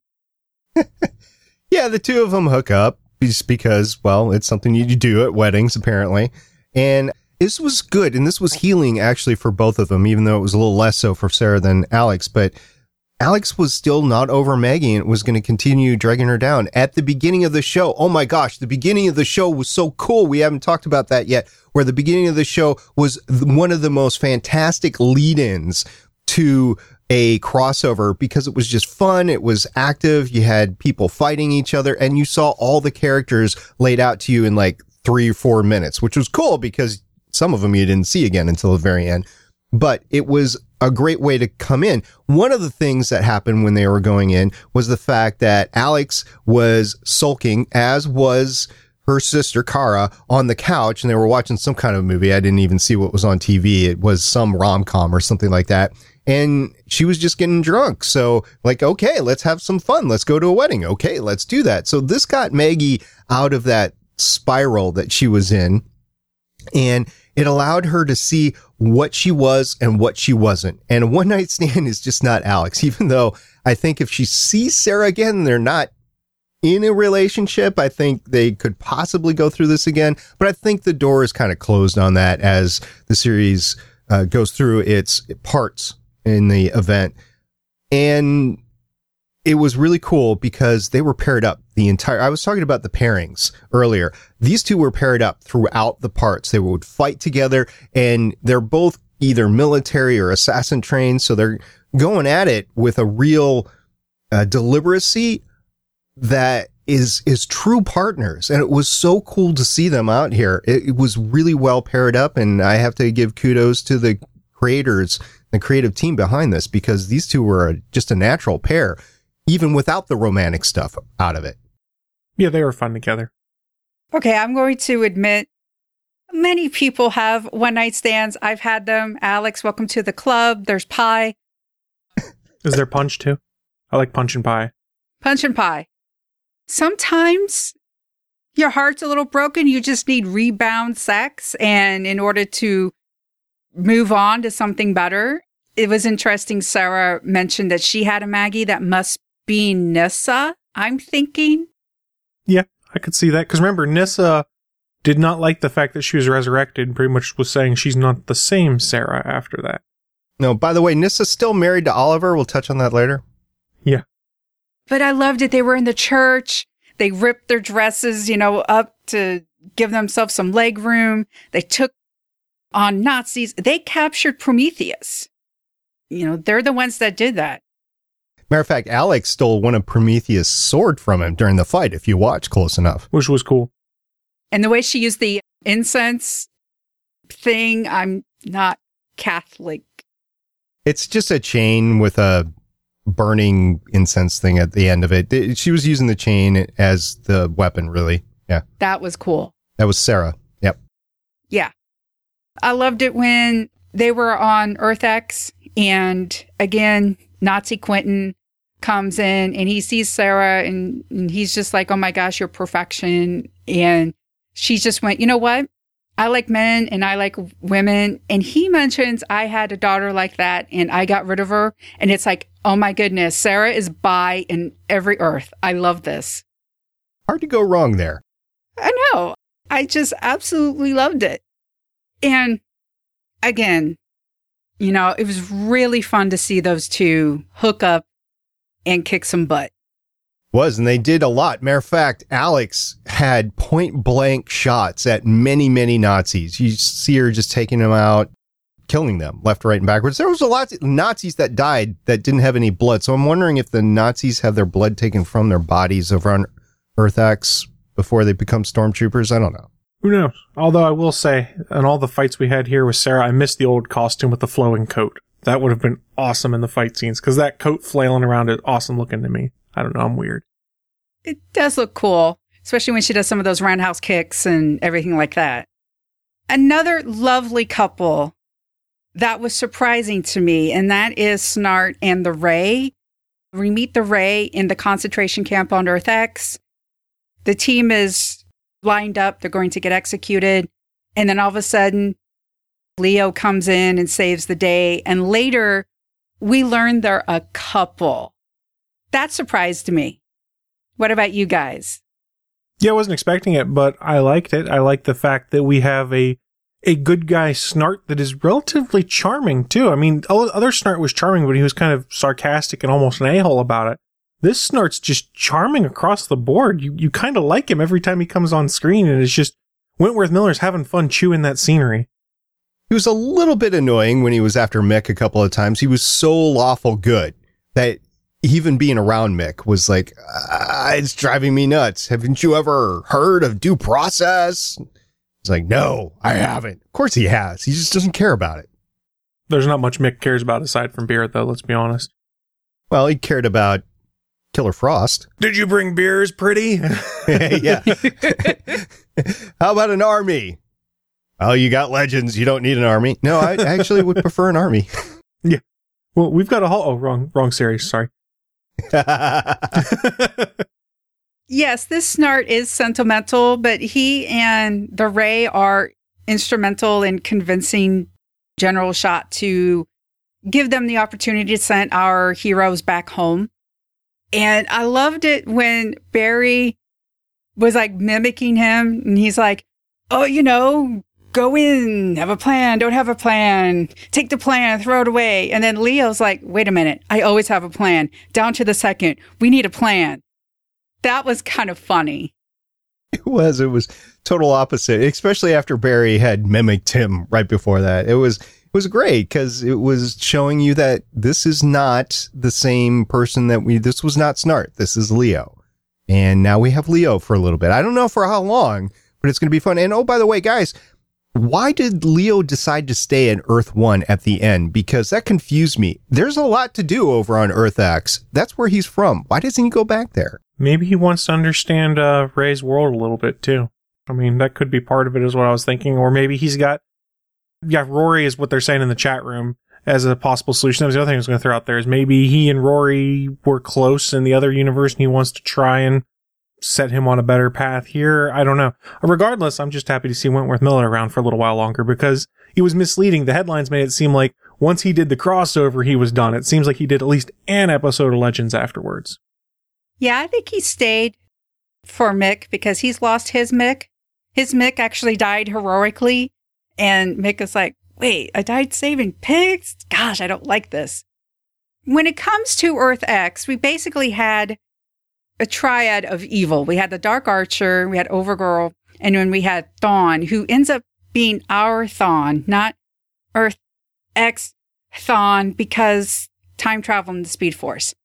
Yeah, the two of them hook up just because, well, it's something you do at weddings, apparently. And This was good, and this was healing actually for both of them, even though it was a little less so for Sarah than Alex. But Alex was still not over Maggie and was going to continue dragging her down. At the beginning of the show, oh my gosh, the beginning of the show was so cool. We haven't talked about that yet, where the beginning of the show was one of the most fantastic lead-ins to a crossover because it was just fun. It was active. You had people fighting each other, and you saw all the characters laid out to you in like three or four minutes, which was cool because some of them you didn't see again until the very end. But it was a great way to come in. One of the things that happened when they were going in was the fact that Alex was sulking, as was her sister Kara, on the couch, and they were watching some kind of movie. I didn't even see what was on T V. It was some rom-com or something like that. And she was just getting drunk. So like, okay, let's have some fun. Let's go to a wedding. Okay, let's do that. So this got Maggie out of that spiral that she was in. And it allowed her to see what she was and what she wasn't. And a one night stand is just not Alex, even though I think if she sees Sarah again, they're not in a relationship. I think they could possibly go through this again, but I think the door is kind of closed on that as the series uh, goes through its parts in the event. And it was really cool because they were paired up the entire, I was talking about the pairings earlier. These two were paired up throughout the parts. They would fight together, and they're both either military or assassin trained. So they're going at it with a real uh, deliberacy that is, is true partners. And it was so cool to see them out here. It, it was really well paired up. And I have to give kudos to the creators, the creative team behind this, because these two were a, just a natural pair, even without the romantic stuff out of it. Yeah, they were fun together. Okay, I'm going to admit many people have one night stands. I've had them. Alex, welcome to the club. There's pie. Is there punch too? I like punch and pie. Punch and pie. Sometimes your heart's a little broken. You just need rebound sex. And in order to move on to something better, it was interesting. Sarah mentioned that she had a Maggie that must be Nyssa, I'm thinking. Yeah, I could see that. Because remember, Nyssa did not like the fact that she was resurrected, pretty much was saying she's not the same Sarah after that. No, by the way, Nyssa's still married to Oliver. We'll touch on that later. Yeah. But I loved it. They were in the church. They ripped their dresses, you know, up to give themselves some leg room. They took on Nazis. They captured Prometheus. You know, they're the ones that did that. Matter of fact, Alex stole one of Prometheus' sword from him during the fight, if you watch close enough. Which was cool. And the way she used the incense thing, I'm not Catholic. It's just a chain with a burning incense thing at the end of it. She was using the chain as the weapon, really. Yeah. That was cool. That was Sarah. Yep. Yeah. I loved it when they were on Earth X, and again, Nazi Quentin comes in and he sees Sarah, and, and he's just like, oh my gosh, you're perfection. And she just went, you know what? I like men and I like women. And he mentions, I had a daughter like that and I got rid of her. And it's like, oh my goodness, Sarah is bi in every earth. I love this. Hard to go wrong there. I know. I just absolutely loved it. And again, you know, it was really fun to see those two hook up and kick some butt. Was, and they did a lot. Matter of fact, Alex had point blank shots at many, many Nazis. You see her just taking them out, killing them left, right, and backwards. There was a lot of Nazis that died that didn't have any blood. So I'm wondering if the Nazis have their blood taken from their bodies over on Earth X before they become stormtroopers. I don't know. Who knows? Although I will say, in all the fights we had here with Sarah, I missed the old costume with the flowing coat. That would have been awesome in the fight scenes, because that coat flailing around is awesome looking to me. I don't know, I'm weird. It does look cool, especially when she does some of those roundhouse kicks and everything like that. Another lovely couple that was surprising to me, and that is Snart and the Ray. We meet the Ray in the concentration camp on Earth X. The team is lined up. They're going to get executed. And then all of a sudden, Leo comes in and saves the day. And later, we learn they're a couple. That surprised me. What about you guys? Yeah, I wasn't expecting it, but I liked it. I like the fact that we have a a good guy Snart that is relatively charming too. I mean, other Snart was charming, but he was kind of sarcastic and almost an a-hole about it. This Snart's just charming across the board. You you kind of like him every time he comes on screen, and it's just Wentworth Miller's having fun chewing that scenery. He was a little bit annoying when he was after Mick a couple of times. He was so lawful good that even being around Mick was like, ah, it's driving me nuts. Haven't you ever heard of due process? He's like, no, I haven't. Of course he has. He just doesn't care about it. There's not much Mick cares about aside from beer, though, let's be honest. Well, he cared about Killer Frost. Did you bring beers, pretty? Yeah. How about an army? Oh, you got legends. You don't need an army. No, I actually would prefer an army. Yeah. Well, we've got a whole... Oh, wrong, wrong series. Sorry. Yes, this Snart is sentimental, but he and the Ray are instrumental in convincing General Schott to give them the opportunity to send our heroes back home. And I loved it when Barry was like mimicking him, and he's like, oh, you know, go in, have a plan, don't have a plan, take the plan, throw it away. And then Leo's like, wait a minute, I always have a plan. Down to the second, we need a plan. That was kind of funny. It was. It was total opposite, especially after Barry had mimicked him right before that. It was it was great because it was showing you that this is not the same person that we, this was not Snart. This is Leo. And now we have Leo for a little bit. I don't know for how long, but it's going to be fun. And oh, by the way, guys, why did Leo decide to stay at Earth One at the end? Because that confused me. There's a lot to do over on Earth X. That's where he's from. Why doesn't he go back there? Maybe he wants to understand uh, Ray's world a little bit, too. I mean, that could be part of it is what I was thinking. Or maybe he's got... Yeah, Rory is what they're saying in the chat room as a possible solution. That was the other thing I was going to throw out there is maybe he and Rory were close in the other universe and he wants to try and set him on a better path here. I don't know. Regardless, I'm just happy to see Wentworth Miller around for a little while longer because he was misleading. The headlines made it seem like once he did the crossover, he was done. It seems like he did at least an episode of Legends afterwards. Yeah, I think he stayed for Mick because he's lost his Mick. His Mick actually died heroically. And Mick is like, wait, I died saving pigs? Gosh, I don't like this. When it comes to Earth X, we basically had a triad of evil. We had the Dark Archer, we had Overgirl, and then we had Thawne, who ends up being our Thawne, not Earth X Thawne, because time travel and the Speed Force.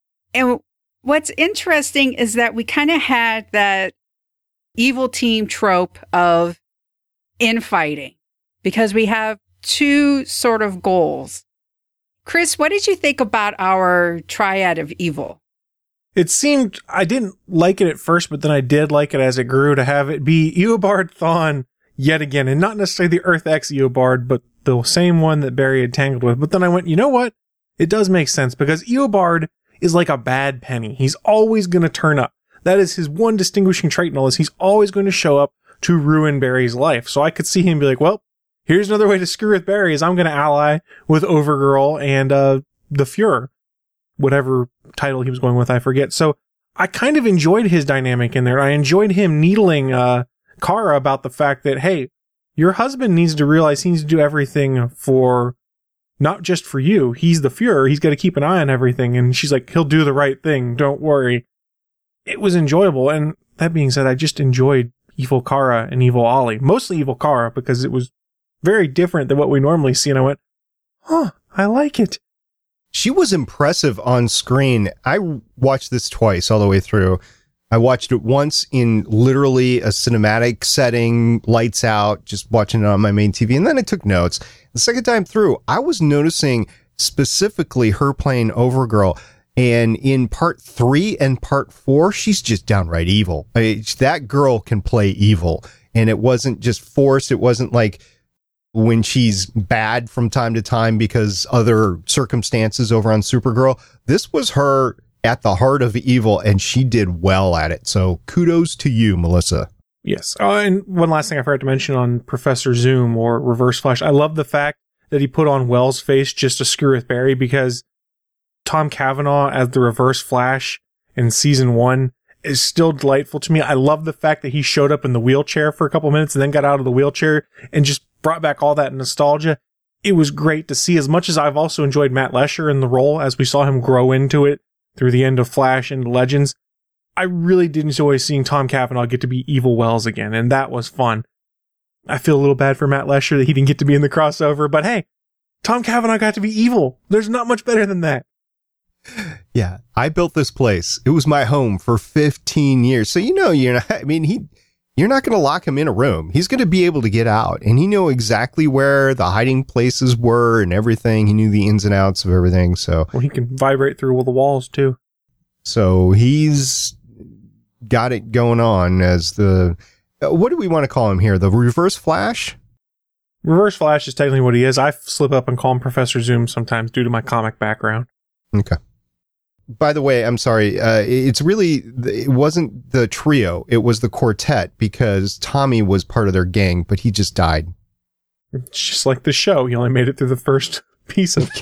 And what's interesting is that we kind of had that evil team trope of infighting, because we have two sort of goals. Chris, what did you think about our triad of evil? It seemed, I didn't like it at first, but then I did like it as it grew to have it be Eobard Thawne yet again, and not necessarily the Earth X Eobard, but the same one that Barry had tangled with. But then I went, you know what? It does make sense because Eobard is like a bad penny. He's always going to turn up. That is his one distinguishing trait in all this. He's always going to show up to ruin Barry's life. So I could see him be like, well, here's another way to screw with Barry is I'm going to ally with Overgirl and uh, the Fuhrer, whatever title he was going with, I forget. So I kind of enjoyed his dynamic in there. I enjoyed him needling uh, Kara about the fact that, hey, your husband needs to realize he needs to do everything for, not just for you. He's the Fuhrer. He's got to keep an eye on everything. And she's like, he'll do the right thing. Don't worry. It was enjoyable. And that being said, I just enjoyed Evil Kara and Evil Ollie. Mostly Evil Kara because it was very different than what we normally see. And I went, huh, I like it. She was impressive on screen. I watched this twice all the way through. I watched it once in literally a cinematic setting, lights out, just watching it on my main T V. And then I took notes. The second time through, I was noticing specifically her playing Overgirl. And in part three and part four, she's just downright evil. I mean, that girl can play evil. And it wasn't just forced. It wasn't like when she's bad from time to time because other circumstances over on Supergirl. This was her at the heart of evil, and she did well at it. So kudos to you, Melissa. Yes. Oh, and one last thing I forgot to mention on Professor Zoom or Reverse Flash. I love the fact that he put on Wells' face just to screw with Barry because Tom Cavanaugh as the Reverse Flash in season one is still delightful to me. I love the fact that he showed up in the wheelchair for a couple minutes and then got out of the wheelchair and just brought back all that nostalgia. It was great to see, as much as I've also enjoyed Matt Lesher in the role as we saw him grow into it through the end of Flash and Legends. I really did enjoy seeing Tom Cavanaugh get to be Evil Wells again, and that was fun. I feel a little bad for Matt Lesher that he didn't get to be in the crossover, but hey, Tom Cavanaugh got to be evil. There's not much better than that. Yeah, I built this place. It was my home for fifteen years. So, you know, you're not, I mean, he, you're not going to lock him in a room. He's going to be able to get out, and he knew exactly where the hiding places were and everything. He knew the ins and outs of everything. So, well, he can vibrate through all the walls too. So he's got it going on as the, what do we want to call him here? The Reverse Flash? Reverse Flash is technically what he is. I slip up and call him Professor Zoom sometimes due to my comic background. Okay. By the way, I'm sorry. Uh, it's really, it wasn't the trio. It was the quartet, because Tommy was part of their gang, but he just died. It's just like the show. He only made it through the first piece of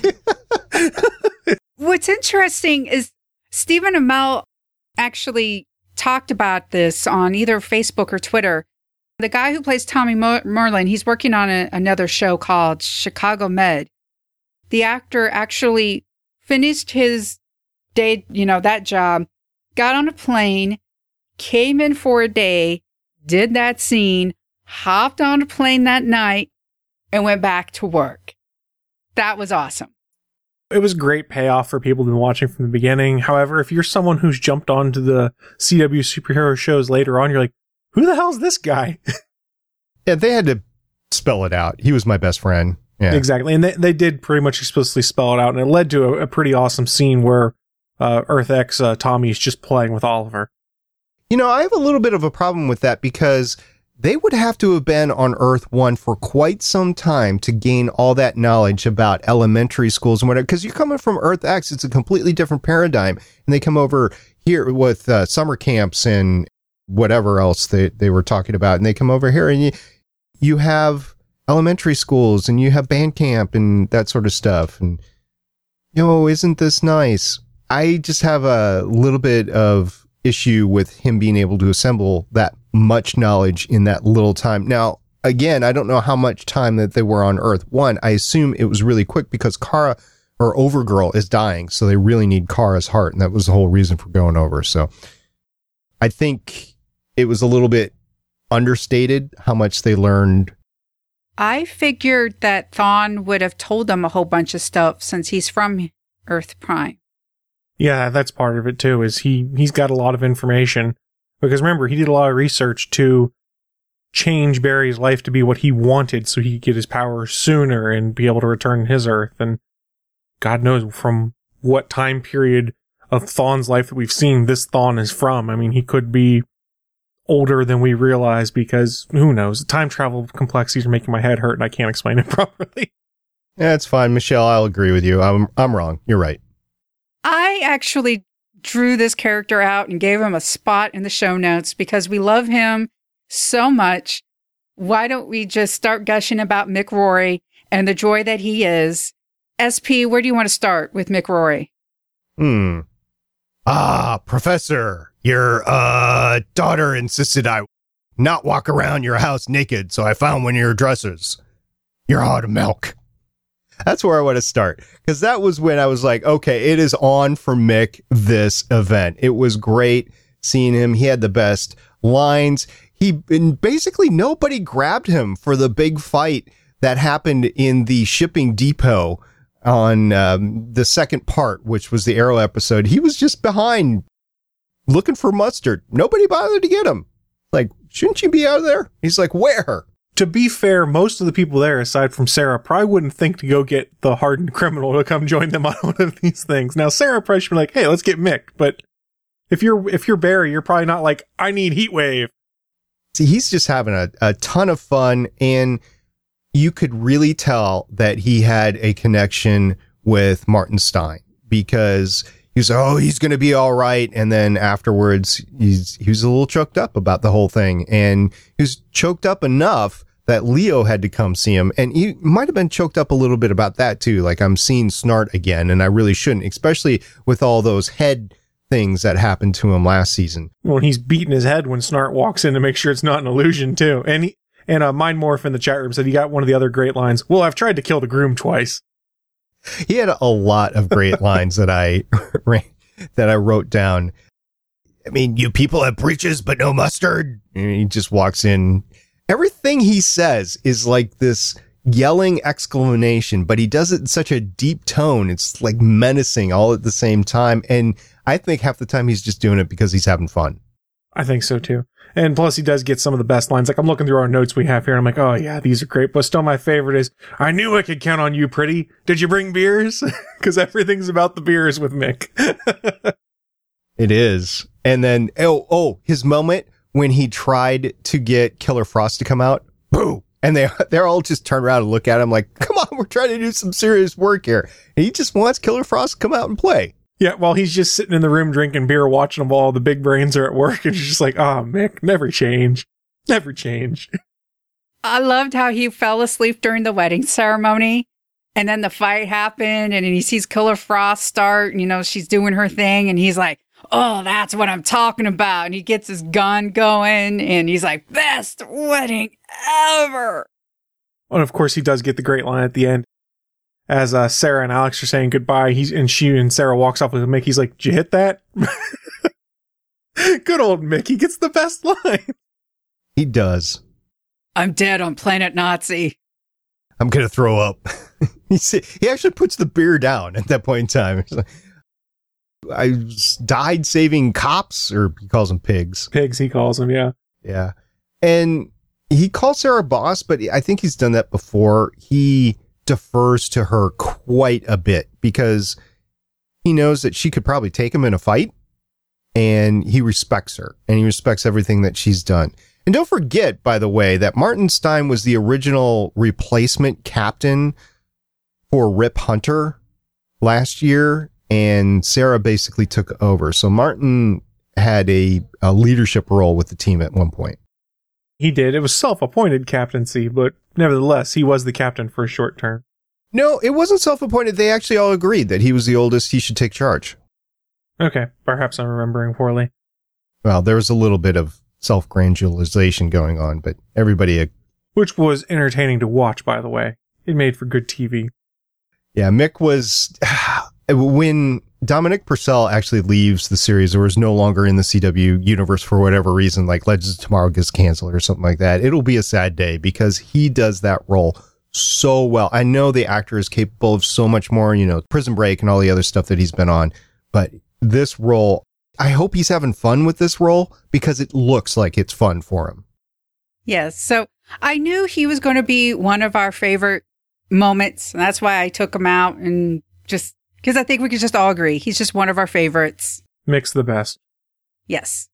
it. What's interesting is Stephen Amell actually talked about this on either Facebook or Twitter. The guy who plays Tommy Mer- Merlin, he's working on a, another show called Chicago Med. The actor actually finished his day, you know, that job, got on a plane, came in for a day, did that scene, hopped on a plane that night, and went back to work. That was awesome. It was great payoff for people who've been watching from the beginning. However, if you're someone who's jumped onto the C W superhero shows later on, you're like, who the hell's this guy? Yeah, they had to spell it out. He was my best friend. Yeah. Exactly. And they, they did pretty much explicitly spell it out. And it led to a, a pretty awesome scene where uh, Earth X uh, Tommy is just playing with Oliver. You know, I have a little bit of a problem with that, because they would have to have been on Earth One for quite some time to gain all that knowledge about elementary schools and whatever. Because you're coming from Earth X, it's a completely different paradigm. And they come over here with uh, summer camps and whatever else they, they were talking about. And they come over here and you, you have elementary schools and you have band camp and that sort of stuff. And, you know, isn't this nice? I just have a little bit of issue with him being able to assemble that much knowledge in that little time. Now, again, I don't know how much time that they were on Earth One. I assume it was really quick because Kara, or Overgirl, is dying. So they really need Kara's heart. And that was the whole reason for going over. So I think it was a little bit understated how much they learned. I figured that Thawne would have told them a whole bunch of stuff since he's from Earth Prime. Yeah, that's part of it too, is he, he's got a lot of information. Because remember, he did a lot of research to change Barry's life to be what he wanted so he could get his power sooner and be able to return his Earth. And God knows from what time period of Thawne's life that we've seen this Thawne is from. I mean, he could be older than we realize, because who knows? Time travel complexities are making my head hurt and I can't explain it properly. Yeah, it's fine, Michelle. I'll agree with you. I'm I'm wrong. You're right. I actually drew this character out and gave him a spot in the show notes because we love him so much. Why don't we just start gushing about Mick Rory and the joy that he is? S P, where do you want to start with Mick Rory? Hmm. Ah, Professor, your uh daughter insisted I not walk around your house naked, so I found one of your dressers. You're hot of milk. That's where I want to start, because that was when I was like, okay, it is on for Mick this event. It was great seeing him. He had the best lines. He and basically nobody grabbed him for the big fight that happened in the shipping depot on um, the second part, which was the Arrow episode. He was just behind looking for Mustard. Nobody bothered to get him. Like, shouldn't you be out of there? He's like, where? To be fair, most of the people there, aside from Sarah, probably wouldn't think to go get the hardened criminal to come join them on one of these things. Now, Sarah probably should be like, hey, let's get Mick. But if you're if you're Barry, you're probably not like, I need Heatwave. See, he's just having a, a ton of fun, and you could really tell that he had a connection with Martin Stein, because he was, oh, he's going to be all right. And then afterwards, he's he was a little choked up about the whole thing. And he was choked up enough that Leo had to come see him. And he might have been choked up a little bit about that, too. Like, I'm seeing Snart again, and I really shouldn't, especially with all those head things that happened to him last season. Well, he's beating his head when Snart walks in to make sure it's not an illusion, too. And he, And uh, Mind Morph in the chat room said he got one of the other great lines. Well, I've tried to kill the groom twice. He had a lot of great lines that I that I wrote down. I mean, you people have breeches, but no mustard. And he just walks in. Everything he says is like this yelling exclamation, but he does it in such a deep tone. It's like menacing all at the same time. And I think half the time he's just doing it because he's having fun. I think so too. And plus he does get some of the best lines. Like I'm looking through our notes we have here and I'm like, oh yeah, these are great. But still my favorite is, I knew I could count on you, pretty. Did you bring beers? Because everything's about the beers with Mick. It is. And then, oh, oh, his moment when he tried to get Killer Frost to come out. Boo! And they, they're all just turn around and look at him like, come on, we're trying to do some serious work here. And he just wants Killer Frost to come out and play. Yeah, while he's just sitting in the room drinking beer, watching them while all the big brains are at work. And he's just like, oh, Mick, never change. Never change. I loved how he fell asleep during the wedding ceremony. And then the fight happened and he sees Killer Frost start. And, you know, she's doing her thing. And he's like, oh, that's what I'm talking about. And he gets his gun going and he's like, best wedding ever. And of course, he does get the great line at the end. As uh, Sarah and Alex are saying goodbye, he's and she and Sarah walks off with Mick. He's like, did you hit that? Good old Mick. He gets the best line. He does. I'm dead on Planet Nazi. I'm going to throw up. he, he actually puts the beer down at that point in time. He's like, I died saving cops, or he calls them pigs. Pigs, he calls them, yeah. Yeah. And he calls Sarah boss, but I think he's done that before. He defers to her quite a bit because he knows that she could probably take him in a fight, and he respects her and he respects everything that she's done. And don't forget, by the way, that Martin Stein was the original replacement captain for Rip Hunter last year, and Sarah basically took over. So Martin had a, a leadership role with the team at one point. He did. It was self-appointed captaincy, but nevertheless, he was the captain for a short term. No, it wasn't self-appointed. They actually all agreed that he was the oldest. He should take charge. Okay. Perhaps I'm remembering poorly. Well, there was a little bit of self-granulation going on, but everybody... Ag- Which was entertaining to watch, by the way. It made for good T V. Yeah, Mick was... When Dominic Purcell actually leaves the series or is no longer in the C W universe for whatever reason, like Legends of Tomorrow gets canceled or something like that, it'll be a sad day because he does that role so well. I know the actor is capable of so much more, you know, Prison Break and all the other stuff that he's been on, but this role, I hope he's having fun with this role because it looks like it's fun for him. Yes. So I knew he was going to be one of our favorite moments. And that's why I took him out, and just because I think we could just all agree he's just one of our favorites. Mix the best. Yes.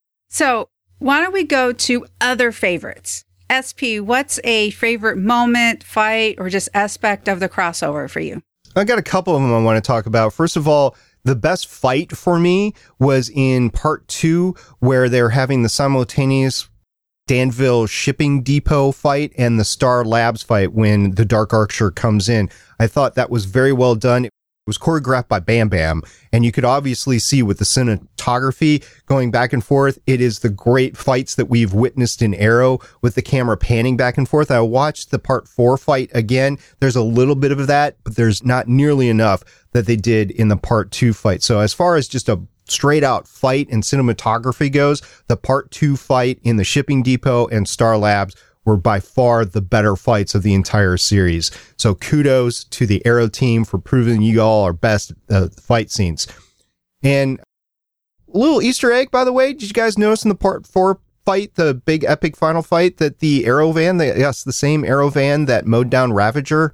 So why don't we go to other favorites? S P, what's a favorite moment, fight, or just aspect of the crossover for you? I got a couple of them I want to talk about. First of all, the best fight for me was in part two, where they're having the simultaneous Danville shipping depot fight and the Star Labs fight when the Dark Archer comes in. I thought that was very well done. It was choreographed by Bam Bam, and you could obviously see with the cinematography going back and forth, it is the great fights that we've witnessed in Arrow with the camera panning back and forth. I watched the part four fight again. There's a little bit of that, but there's not nearly enough that they did in the part two fight. So as far as just a straight out fight and cinematography goes, the part two fight in the shipping depot and Star Labs were by far the better fights of the entire series. So kudos to the Arrow team for proving you all are best at uh, fight scenes. And a little Easter egg, by the way, did you guys notice in the part four fight, the big epic final fight, that the Arrow van, the, yes, the same Arrow van that mowed down Ravager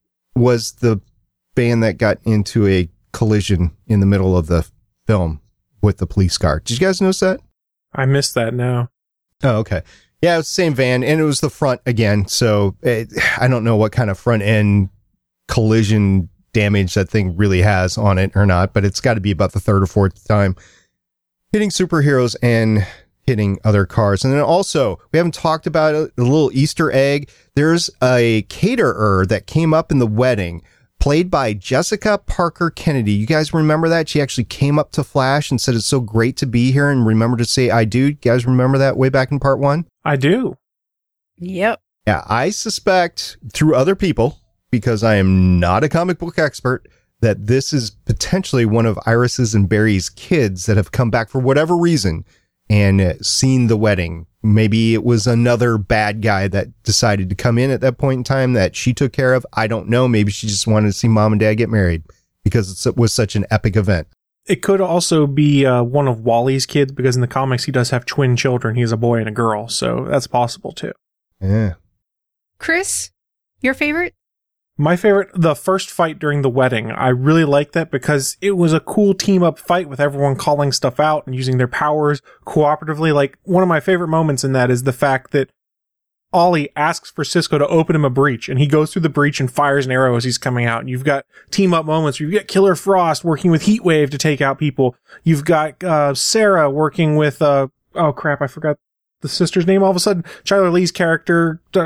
was the van that got into a collision in the middle of the film with the police car. Did you guys notice that? I missed that now. Oh, okay. Yeah, it was the same van, and it was the front again, so it, I don't know what kind of front-end collision damage that thing really has on it or not, but it's got to be about the third or fourth time hitting superheroes and hitting other cars. And then also, we haven't talked about it, a little Easter egg. There's a caterer that came up in the wedding, played by Jessica Parker Kennedy. You guys remember that? She actually came up to Flash and said, it's so great to be here, and remember to say I do. You guys remember that way back in part one? I do. Yep. Yeah, I suspect through other people, because I am not a comic book expert, that this is potentially one of Iris's and Barry's kids that have come back for whatever reason and uh, seen the wedding. Maybe it was another bad guy that decided to come in at that point in time that she took care of. I don't know. Maybe she just wanted to see mom and dad get married because it was such an epic event. It could also be uh, one of Wally's kids, because in the comics he does have twin children. He has a boy and a girl, so that's possible too. Yeah. Chris, your favorite? My favorite, the first fight during the wedding. I really liked that because it was a cool team-up fight with everyone calling stuff out and using their powers cooperatively. Like, one of my favorite moments in that is the fact that Ollie asks for Cisco to open him a breach, and he goes through the breach and fires an arrow as he's coming out. And you've got team-up moments where you've got Killer Frost working with Heatwave to take out people. You've got uh, Sarah working with, uh, oh crap, I forgot the sister's name all of a sudden. Chyler Lee's character... Uh,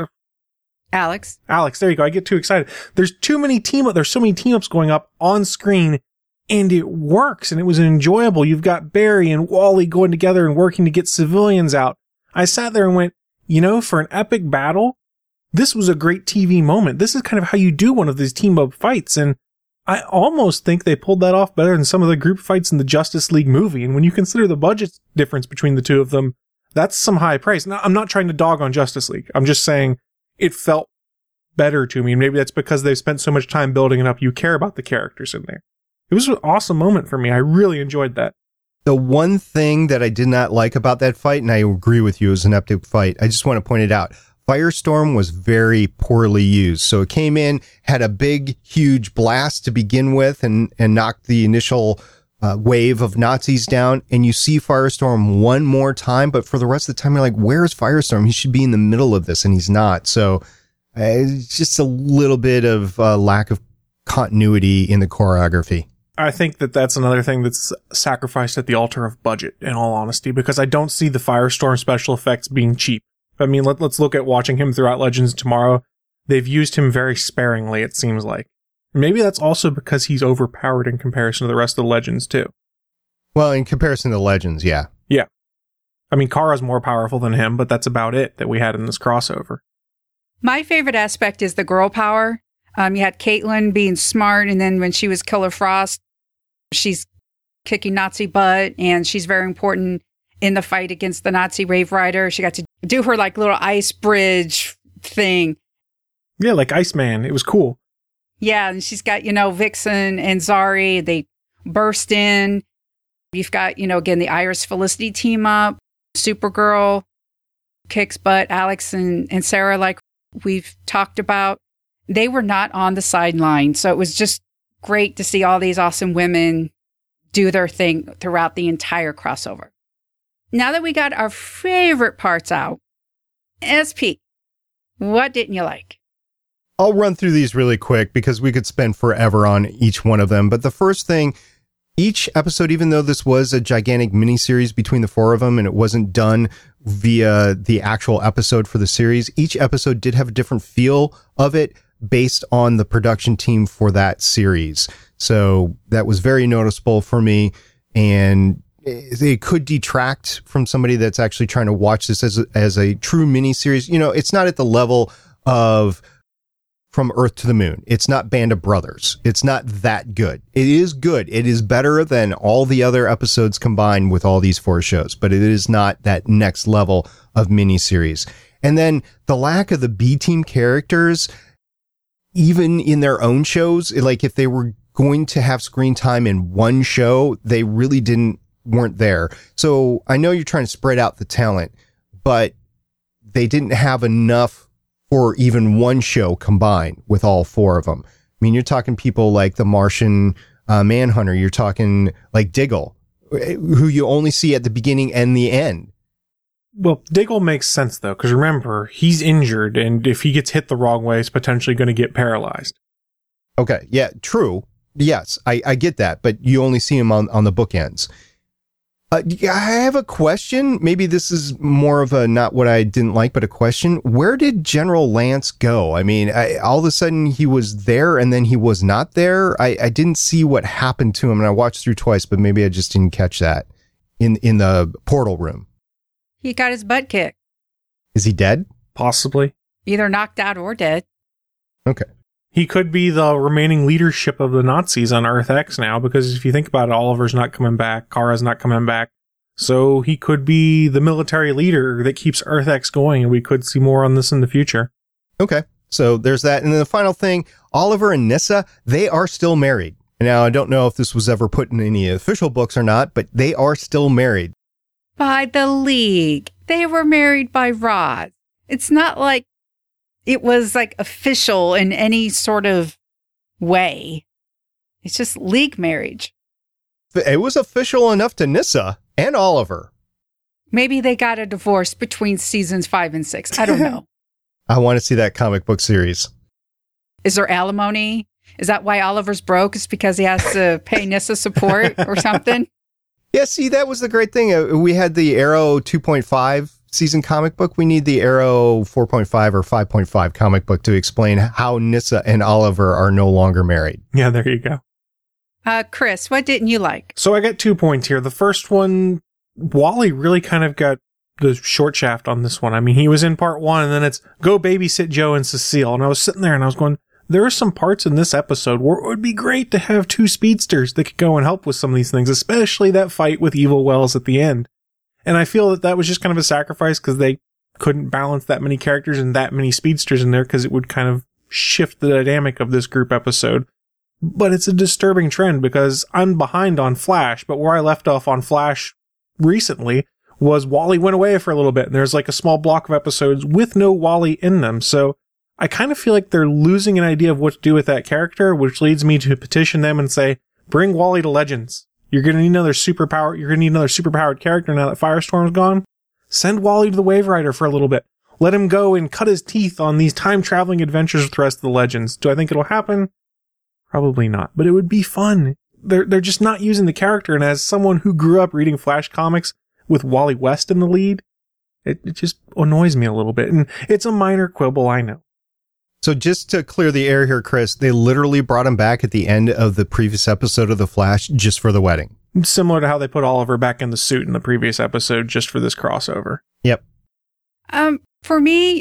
Alex. Alex, there you go. I get too excited. There's too many team up. There's so many team ups going up on screen, and it works, and it was enjoyable. You've got Barry and Wally going together and working to get civilians out. I sat there and went, you know, for an epic battle, this was a great T V moment. This is kind of how you do one of these team up fights, and I almost think they pulled that off better than some of the group fights in the Justice League movie. And when you consider the budget difference between the two of them, that's some high praise. Now, I'm not trying to dog on Justice League. I'm just saying it felt better to me. Maybe that's because they've spent so much time building it up. You care about the characters in there. It was an awesome moment for me. I really enjoyed that. The one thing that I did not like about that fight, and I agree with you, it was an epic fight. I just want to point it out. Firestorm was very poorly used. So it came in, had a big, huge blast to begin with and, and knocked the initial uh, wave of Nazis down. And you see Firestorm one more time, but for the rest of the time, you're like, where's Firestorm? He should be in the middle of this, and he's not. So it's just a little bit of uh, lack of continuity in the choreography. I think that that's another thing that's sacrificed at the altar of budget, in all honesty, because I don't see the Firestorm special effects being cheap. I mean, let, let's look at watching him throughout Legends Tomorrow. They've used him very sparingly, it seems like. Maybe that's also because he's overpowered in comparison to the rest of the Legends, too. Well, in comparison to Legends, yeah. Yeah. I mean, Kara's more powerful than him, but that's about it that we had in this crossover. My favorite aspect is the girl power. Um, you had Caitlin being smart, and then when she was Killer Frost, she's kicking Nazi butt, and she's very important in the fight against the Nazi Wave Rider. She got to do her like little ice bridge thing. Yeah, like Iceman. It was cool. Yeah, and she's got, you know, Vixen and Zari. They burst in. You've got, you know, again, the Iris Felicity team up. Supergirl kicks butt. Alex and, and Sarah, like we've talked about, they were not on the sideline. So it was just great to see all these awesome women do their thing throughout the entire crossover. Now that we got our favorite parts out, S P, what didn't you like? I'll run through these really quick because we could spend forever on each one of them. But the first thing, each episode, even though this was a gigantic miniseries between the four of them and it wasn't done via the actual episode for the series, each episode did have a different feel of it based on the production team for that series. So that was very noticeable for me, and it could detract from somebody that's actually trying to watch this as a, as a true miniseries. You know, it's not at the level of From Earth to the Moon. It's not Band of Brothers. It's not that good. It is good. It is better than all the other episodes combined with all these four shows, but it is not that next level of miniseries. And then the lack of the B-team characters, even in their own shows, like if they were going to have screen time in one show, they really didn't, weren't there. So I know you're trying to spread out the talent, but they didn't have enough for even one show combined with all four of them. I mean, you're talking people like the Martian uh, Manhunter. You're talking like Diggle, who you only see at the beginning and the end. Well, Diggle makes sense, though, because remember, he's injured, and if he gets hit the wrong way, he's potentially going to get paralyzed. Okay, yeah, true. Yes, I, I get that, but you only see him on, on the bookends. Uh, I have a question. Maybe this is more of a not what I didn't like, but a question. Where did General Lance go? I mean, I, all of a sudden he was there and then he was not there. I, I didn't see what happened to him, and I watched through twice, but maybe I just didn't catch that in, in the portal room. He got his butt kicked. Is he dead? Possibly. Either knocked out or dead. Okay. He could be the remaining leadership of the Nazis on Earth X now, because if you think about it, Oliver's not coming back, Kara's not coming back. So he could be the military leader that keeps Earth X going, and we could see more on this in the future. Okay. So there's that. And then the final thing, Oliver and Nyssa, they are still married. Now, I don't know if this was ever put in any official books or not, but they are still married. By the League. They were married by Roz. It's not like it was like official in any sort of way. It's just League marriage. It was official enough to Nyssa and Oliver. Maybe they got a divorce between seasons five and six. I don't know. I want to see that comic book series. Is there alimony? Is that why Oliver's broke? Is because he has to pay Nyssa support or something? Yeah, see, that was the great thing. Uh, we had the Arrow two point five season comic book. We need the Arrow four point five or five point five comic book to explain how Nyssa and Oliver are no longer married. Yeah, there you go. Uh, Chris, what didn't you like? So I got two points here. The first one, Wally really kind of got the short shaft on this one. I mean, he was in part one, and then it's go babysit Joe and Cecile. And I was sitting there and I was going, there are some parts in this episode where it would be great to have two speedsters that could go and help with some of these things, especially that fight with Evil Wells at the end. And I feel that that was just kind of a sacrifice because they couldn't balance that many characters and that many speedsters in there because it would kind of shift the dynamic of this group episode. But it's a disturbing trend because I'm behind on Flash, but where I left off on Flash recently was Wally went away for a little bit and there's like a small block of episodes with no Wally in them. So I kind of feel like they're losing an idea of what to do with that character, which leads me to petition them and say, bring Wally to Legends. You're going to need another superpower. You're going to need another superpowered character now that Firestorm's gone. Send Wally to the Wave Rider for a little bit. Let him go and cut his teeth on these time traveling adventures with the rest of the Legends. Do I think it'll happen? Probably not, but it would be fun. They're, they're just not using the character. And as someone who grew up reading Flash comics with Wally West in the lead, it, it just annoys me a little bit. And it's a minor quibble, I know. So just to clear the air here, Chris, they literally brought him back at the end of the previous episode of The Flash just for the wedding. Similar to how they put Oliver back in the suit in the previous episode just for this crossover. Yep. Um, for me,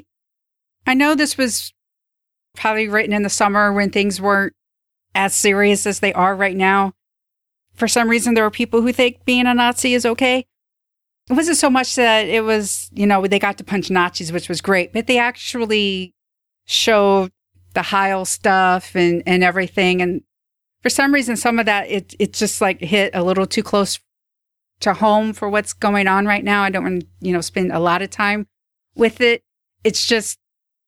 I know this was probably written in the summer when things weren't as serious as they are right now. For some reason, there are people who think being a Nazi is okay. It wasn't so much that it was, you know, they got to punch Nazis, which was great, but they actually showed the Heil stuff and, and everything. And for some reason, some of that, it it just like hit a little too close to home for what's going on right now. I don't want to, you know, spend a lot of time with it. It's just,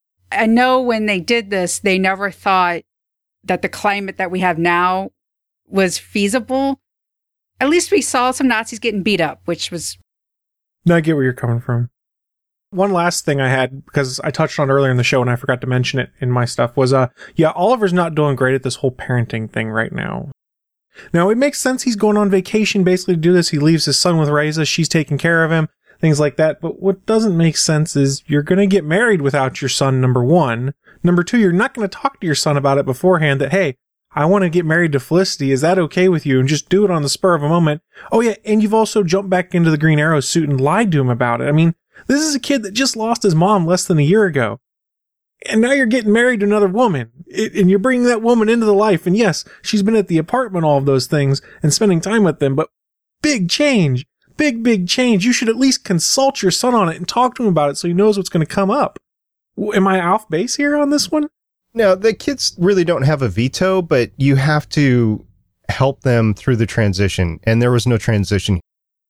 I know when they did this, they never thought that the climate that we have now was feasible. At least we saw some Nazis getting beat up, which was... No, I get where you're coming from. One last thing I had, because I touched on earlier in the show and I forgot to mention it in my stuff, was, uh, yeah, Oliver's not doing great at this whole parenting thing right now. Now, it makes sense he's going on vacation basically to do this. He leaves his son with Reza. She's taking care of him, things like that. But what doesn't make sense is you're going to get married without your son, number one. Number two, you're not going to talk to your son about it beforehand that, hey, I want to get married to Felicity. Is that okay with you? And just do it on the spur of a moment. Oh, yeah, and you've also jumped back into the Green Arrow suit and lied to him about it. I mean, this is a kid that just lost his mom less than a year ago. And now you're getting married to another woman. It, and you're bringing that woman into the life. And yes, she's been at the apartment, all of those things, and spending time with them. But big change. Big, big change. You should at least consult your son on it and talk to him about it so he knows what's going to come up. Am I off base here on this one? No, the kids really don't have a veto, but you have to help them through the transition. And there was no transition.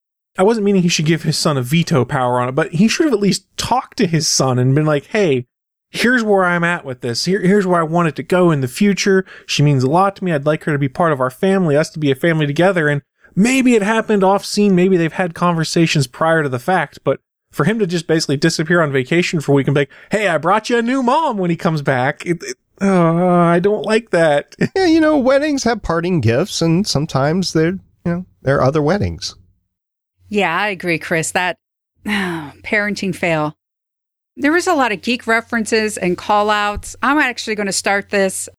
I wasn't meaning he should give his son a veto power on it, but he should have at least talked to his son and been like, hey, here's where I'm at with this. Here, here's where I want it to go in the future. She means a lot to me. I'd like her to be part of our family, us to be a family together. And maybe it happened off scene. Maybe they've had conversations prior to the fact, but for him to just basically disappear on vacation for a week and be like, hey, I brought you a new mom when he comes back. It, it, uh, I don't like that. Yeah, you know, weddings have parting gifts and sometimes they're, you know, there are other weddings. Yeah, I agree, Chris. That oh, parenting fail. There was a lot of geek references and call outs. I'm actually going to start this.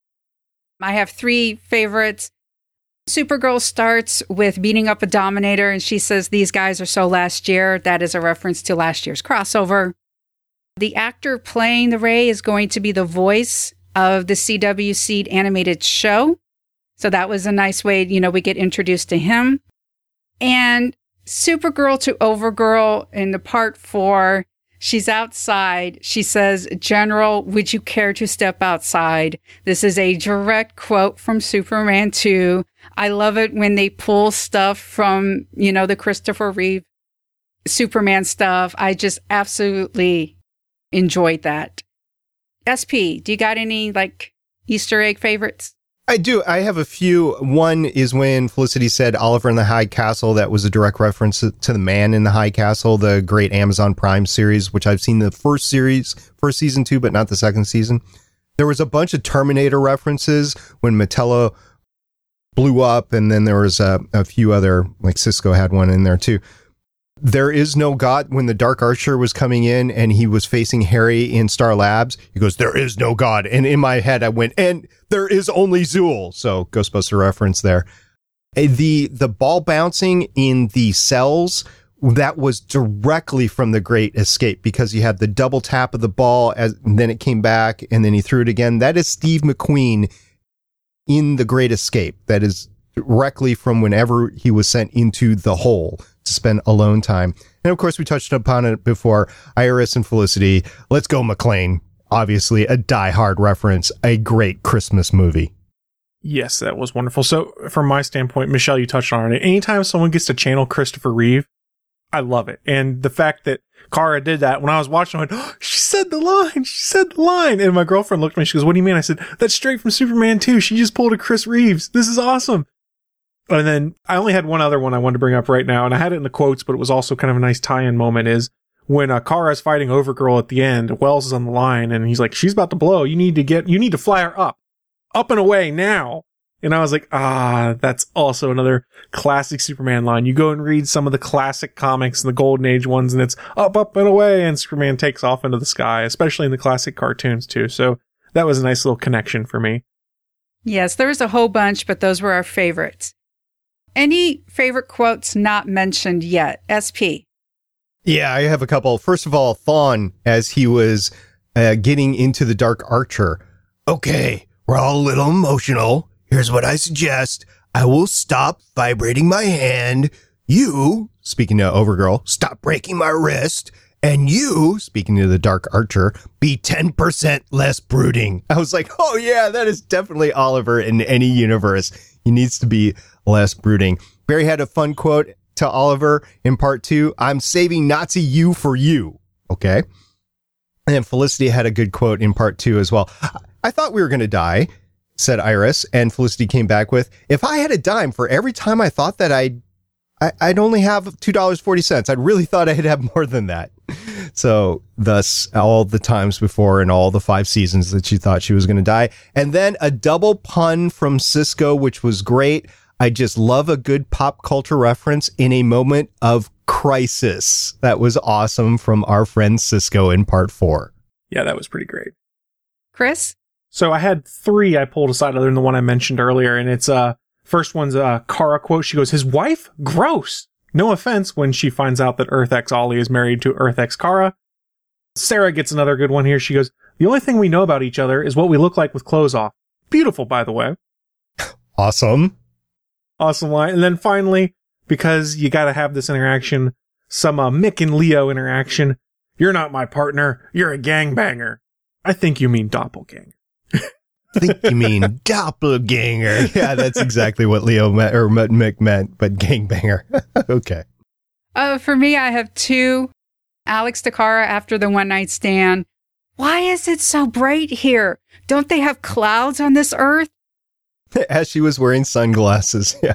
I have three favorites. Supergirl starts with beating up a Dominator, and she says, these guys are so last year. That is a reference to last year's crossover. The actor playing the Ray is going to be the voice of the C W Seed animated show. So that was a nice way, you know, we get introduced to him. And Supergirl to Overgirl in the part four, she's outside. She says, "General, would you care to step outside?" This is a direct quote from Superman two. I love it when they pull stuff from, you know, the Christopher Reeve Superman stuff. I just absolutely enjoyed that. S P, do you got any like Easter egg favorites? I do. I have a few. One is when Felicity said Oliver in the High Castle. That was a direct reference to The Man in the High Castle, the great Amazon Prime series, which I've seen the first series, first season too, but not the second season. There was a bunch of Terminator references when Metella blew up, and then there was a, a few other, like Cisco had one in there too. There is no God. When the Dark Archer was coming in and he was facing Harry in Star Labs, he goes, "There is no God." And in my head, I went, "And there is only Zool." So Ghostbuster reference there. The, the ball bouncing in the cells, that was directly from The Great Escape, because you had the double tap of the ball as and then it came back and then he threw it again. That is Steve McQueen in The Great Escape. That is directly from whenever he was sent into the hole to spend alone time. And of course, we touched upon it before, Iris and Felicity. Let's Go McClane. Obviously a die-hard reference, a great Christmas movie. Yes, that was wonderful. So from my standpoint, Michelle, you touched on it. Anytime someone gets to channel Christopher Reeve, I love it. And the fact that Kara did that, when I was watching, I went, "Oh, she said the line, she said the line." And my girlfriend looked at me, she goes, "What do you mean?" I said, "That's straight from Superman two. She just pulled a Chris Reeves. This is awesome." And then I only had one other one I wanted to bring up right now, and I had it in the quotes, but it was also kind of a nice tie-in moment, is when uh, Kara's fighting Overgirl at the end, Wells is on the line, and he's like, "She's about to blow. You need to get, you need to fly her up, up and away now." And I was like, ah, that's also another classic Superman line. You go and read some of the classic comics, the Golden Age ones, and it's up, up and away, and Superman takes off into the sky, especially in the classic cartoons too. So that was a nice little connection for me. Yes, there was a whole bunch, but those were our favorites. Any favorite quotes not mentioned yet? S P. Yeah, I have a couple. First of all, Thawne, as he was uh, getting into the Dark Archer. "Okay, we're all a little emotional. Here's what I suggest. I will stop vibrating my hand. You," speaking to Overgirl, "stop breaking my wrist. And you," speaking to the Dark Archer, "be ten percent less brooding." I was like, oh yeah, that is definitely Oliver in any universe. He needs to be less brooding. Barry had a fun quote to Oliver in part two. "I'm saving Nazi you for you." Okay. And then Felicity had a good quote in part two as well. "I thought we were going to die," said Iris, and Felicity came back with, "If I had a dime for every time I thought that I'd, I, I'd only have two dollars and forty cents. I really thought I'd have more than that." So thus all the times before in all the five seasons that she thought she was going to die. And then a double pun from Cisco, which was great. I just love a good pop culture reference in a moment of crisis. That was awesome from our friend Cisco in part four. Yeah, that was pretty great. Chris? So I had three I pulled aside other than the one I mentioned earlier, and it's uh first one's a Kara quote. She goes, "His wife? Gross." No offense when she finds out that Earth X Ollie is married to Earth X Kara. Sarah gets another good one here. She goes, "The only thing we know about each other is what we look like with clothes off." Beautiful, by the way. Awesome. Awesome line. And then finally, because you gotta have this interaction, some uh, Mick and Leo interaction. "You're not my partner. You're a gangbanger." I think you mean doppelganger. I think you mean doppelganger. Yeah, that's exactly what Leo meant, or Mick meant, but gangbanger. Okay. Uh, for me, I have two. Alex to Kara after the one night stand. "Why is it so bright here? Don't they have clouds on this earth?" As she was wearing sunglasses. Yeah.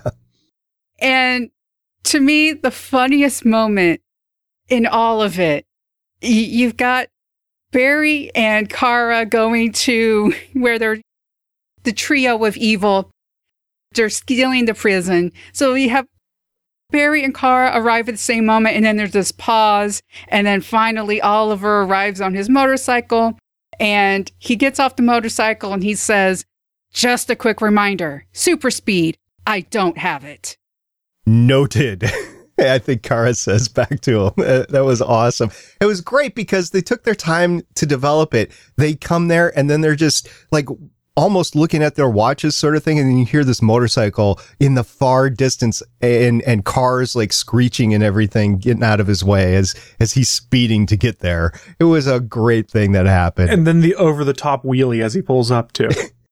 And to me, the funniest moment in all of it, y- you've got Barry and Kara going to where they're the trio of evil. They're stealing the prison. So you have Barry and Kara arrive at the same moment, and then there's this pause. And then finally, Oliver arrives on his motorcycle, and he gets off the motorcycle and he says, "Just a quick reminder, super speed, I don't have it." Noted. I think Kara says back to him. That was awesome. It was great because they took their time to develop it. They come there and then they're just like almost looking at their watches sort of thing. And then you hear this motorcycle in the far distance and, and cars like screeching and everything getting out of his way as, as he's speeding to get there. It was a great thing that happened. And then the over the top wheelie as he pulls up too.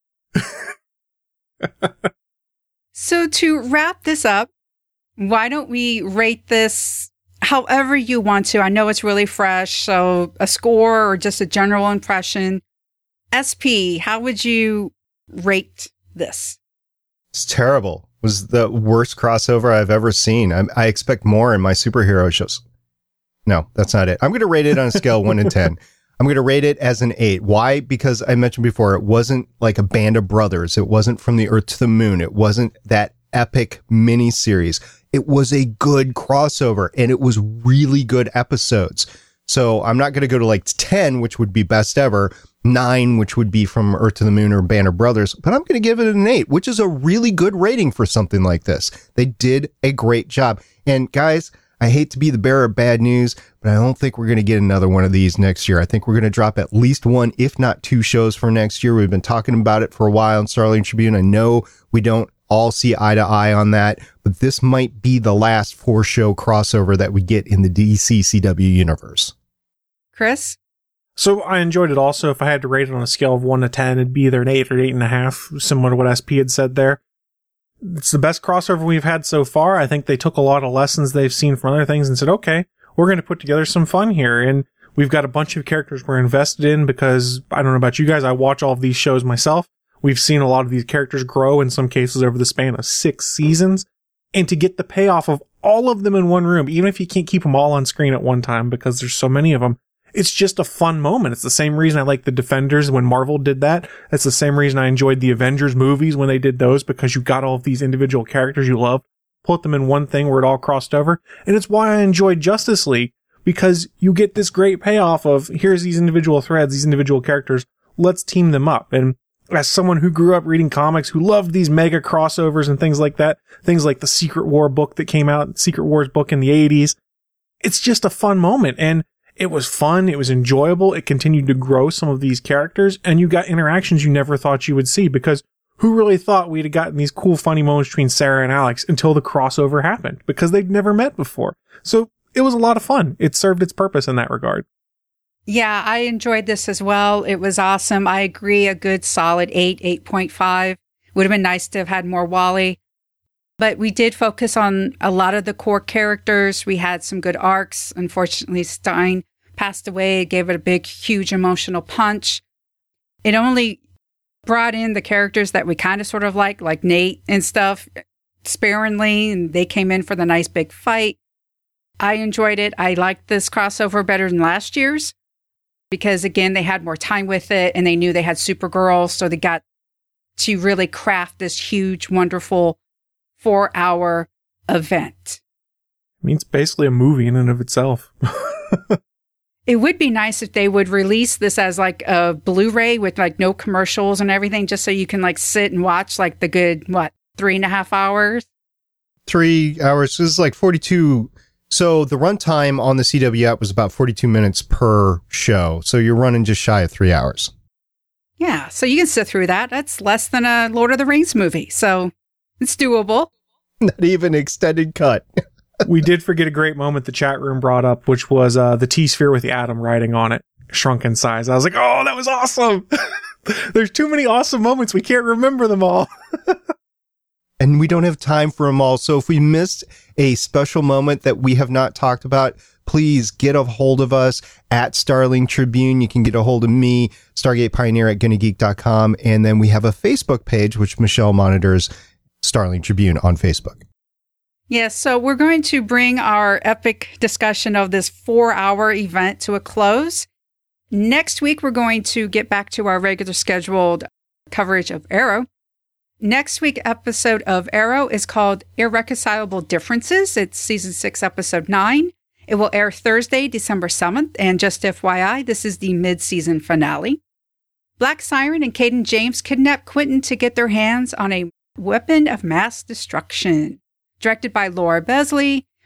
So to wrap this up, why don't we rate this however you want to? I know it's really fresh, so a score or just a general impression. S P, how would you rate this? It's terrible. It was the worst crossover I've ever seen. I, I expect more in my superhero shows. No, that's not it. I'm going to rate it on a scale of one to ten. I'm going to rate it as an eight. Why? Because I mentioned before, it wasn't like a band of brothers. It wasn't from the Earth to the Moon. It wasn't that epic mini series. It was a good crossover and it was really good episodes. So I'm not going to go to like ten, which would be best ever, nine, which would be from Earth to the Moon or Band of Brothers, but I'm going to give it an eight, which is a really good rating for something like this. They did a great job. And guys, I hate to be the bearer of bad news, but I don't think we're going to get another one of these next year. I think we're going to drop at least one, if not two shows for next year. We've been talking about it for a while in Starling Tribune. I know we don't all see eye to eye on that, but this might be the last four show crossover that we get in the D C C W universe. Chris? So I enjoyed it also. If I had to rate it on a scale of one to ten, it'd be either an eight or eight and a half, similar to what S P had said there. It's the best crossover we've had so far. I think they took a lot of lessons they've seen from other things and said, okay, we're going to put together some fun here. And we've got a bunch of characters we're invested in because I don't know about you guys. I watch all of these shows myself. We've seen a lot of these characters grow in some cases over the span of six seasons. And to get the payoff of all of them in one room, even if you can't keep them all on screen at one time because there's so many of them, it's just a fun moment. It's the same reason I like the Defenders when Marvel did that. It's the same reason I enjoyed the Avengers movies when they did those, because you got all of these individual characters you love, put them in one thing where it all crossed over. And it's why I enjoyed Justice League, because you get this great payoff of here's these individual threads, these individual characters. Let's team them up. And as someone who grew up reading comics, who loved these mega crossovers and things like that, things like the Secret War book that came out, Secret Wars book in the eighties, it's just a fun moment. And it was fun. It was enjoyable. It continued to grow some of these characters, and you got interactions you never thought you would see, because who really thought we'd have gotten these cool, funny moments between Sarah and Alex until the crossover happened, because they'd never met before. So it was a lot of fun. It served its purpose in that regard. Yeah, I enjoyed this as well. It was awesome. I agree. A good solid eight, eight point five. Would have been nice to have had more Wally. But we did focus on a lot of the core characters. We had some good arcs. Unfortunately, Stein passed away. It gave it a big, huge emotional punch. It only brought in the characters that we kind of sort of like, like Nate and stuff, sparingly. And they came in for the nice big fight. I enjoyed it. I liked this crossover better than last year's, because, again, they had more time with it and they knew they had Supergirl. So they got to really craft this huge, wonderful four hour event. I mean, it's basically a movie in and of itself. It would be nice if they would release this as like a Blu-ray with like no commercials and everything, just so you can like sit and watch like the good, what, three and a half hours? Three hours. This is like forty-two. So the runtime on the C W app was about forty-two minutes per show. So you're running just shy of three hours. Yeah. So you can sit through that. That's less than a Lord of the Rings movie. So it's doable. Not even extended cut. We did forget a great moment the chat room brought up, which was uh, the T-Sphere with the atom writing on it, shrunk in size. I was like, oh, that was awesome. There's too many awesome moments. We can't remember them all. And we don't have time for them all. So if we missed a special moment that we have not talked about, please get a hold of us at Starling Tribune. You can get a hold of me, Stargate Pioneer at Gonna Geek dot com. And then we have a Facebook page, which Michelle monitors, Starling Tribune on Facebook. Yes, so we're going to bring our epic discussion of this four-hour event to a close. Next week, we're going to get back to our regular scheduled coverage of Arrow. Next week's episode of Arrow is called Irreconcilable Differences. It's season six, episode nine. It will air Thursday, December seventh, and just F Y I, this is the mid-season finale. Black Siren and Caden James kidnap Quentin to get their hands on a weapon of mass destruction. Directed by Laura Besley,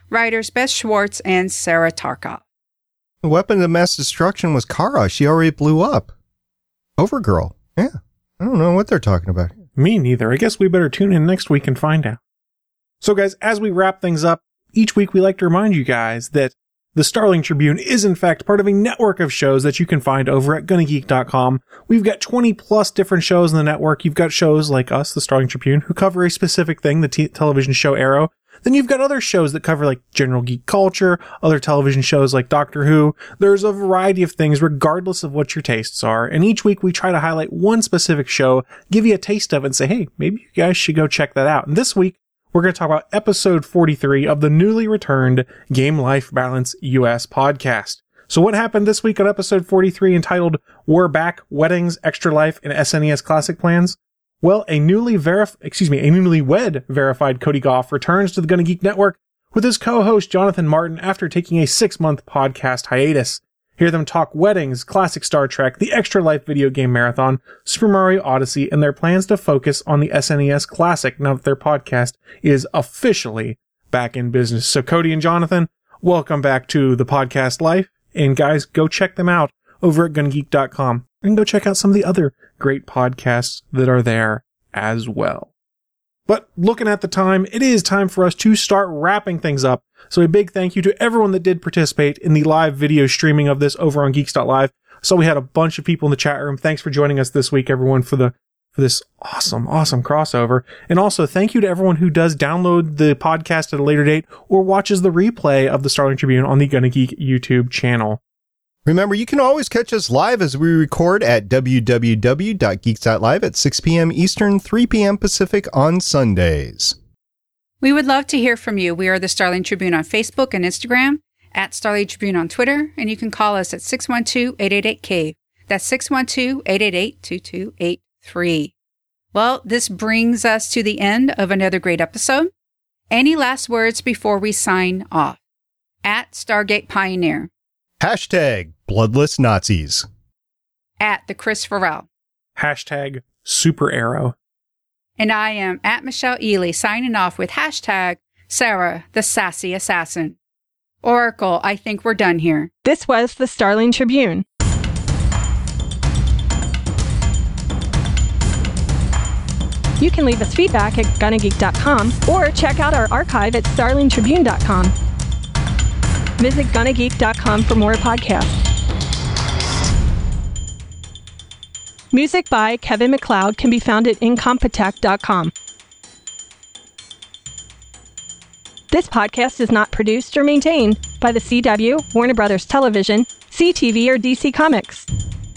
Writers Beth Schwartz and Sarah Tarkoff. The weapon of mass destruction was Kara. She already blew up. Overgirl. Yeah. I don't know what they're talking about. Me neither. I guess we better tune in next week and find out. So guys, as we wrap things up, each week we like to remind you guys that the Starling Tribune is in fact part of a network of shows that you can find over at gonna geek dot com. We've got twenty plus different shows in the network. You've got shows like us, the Starling Tribune, who cover a specific thing, the t- television show Arrow. Then you've got other shows that cover like general geek culture, other television shows like Doctor Who. There's a variety of things regardless of what your tastes are. And each week we try to highlight one specific show, give you a taste of it and say, hey, maybe you guys should go check that out. And this week we're going to talk about episode forty-three of the newly returned Game Life Balance U S podcast. So what happened this week on episode forty-three entitled We're Back, Weddings, Extra Life, and S N E S Classic Plans? Well, a newly verif- excuse me, a newlywed verified Cody Goff returns to the Gonna Geek Network with his co-host Jonathan Martin after taking a six-month podcast hiatus. Hear them talk weddings, classic Star Trek, the Extra Life video game marathon, Super Mario Odyssey, and their plans to focus on the S N E S Classic now that their podcast is officially back in business. So Cody and Jonathan, welcome back to the podcast life. And guys, go check them out over at gonna geek dot com and go check out some of the other great podcasts that are there as well. But looking at the time, it is time for us to start wrapping things up. So a big thank you to everyone that did participate in the live video streaming of this over on geeks dot live. So we had a bunch of people in the chat room. Thanks for joining us this week, everyone, for the for this awesome, awesome crossover. And also thank you to everyone who does download the podcast at a later date or watches the replay of the Starling Tribune on the Gonna Geek YouTube channel. Remember, you can always catch us live as we record at w w w dot geeks dot live at six p.m. Eastern, three p.m. Pacific on Sundays. We would love to hear from you. We are the Starling Tribune on Facebook and Instagram, at Starling Tribune on Twitter, and you can call us at six one two, eight eight eight, C A V E. That's six one two, eight eight eight, two two eight three. Well, this brings us to the end of another great episode. Any last words before we sign off? At Stargate Pioneer. Hashtag Bloodless Nazis. At the Chris Farrell. Hashtag Super Arrow. And I am at Michelle Ely, signing off with hashtag Sarah, the Sassy Assassin. Oracle, I think we're done here. This was the Starling Tribune. You can leave us feedback at gonna geek dot com or check out our archive at starling tribune dot com. Visit gonna geek dot com for more podcasts. Music by Kevin MacLeod can be found at incompetech dot com. This podcast is not produced or maintained by the C W, Warner Brothers Television, C T V, or D C Comics.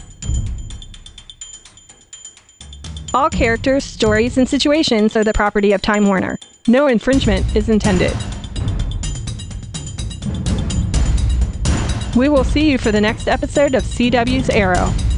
All characters, stories, and situations are the property of Time Warner. No infringement is intended. We will see you for the next episode of C W's Arrow.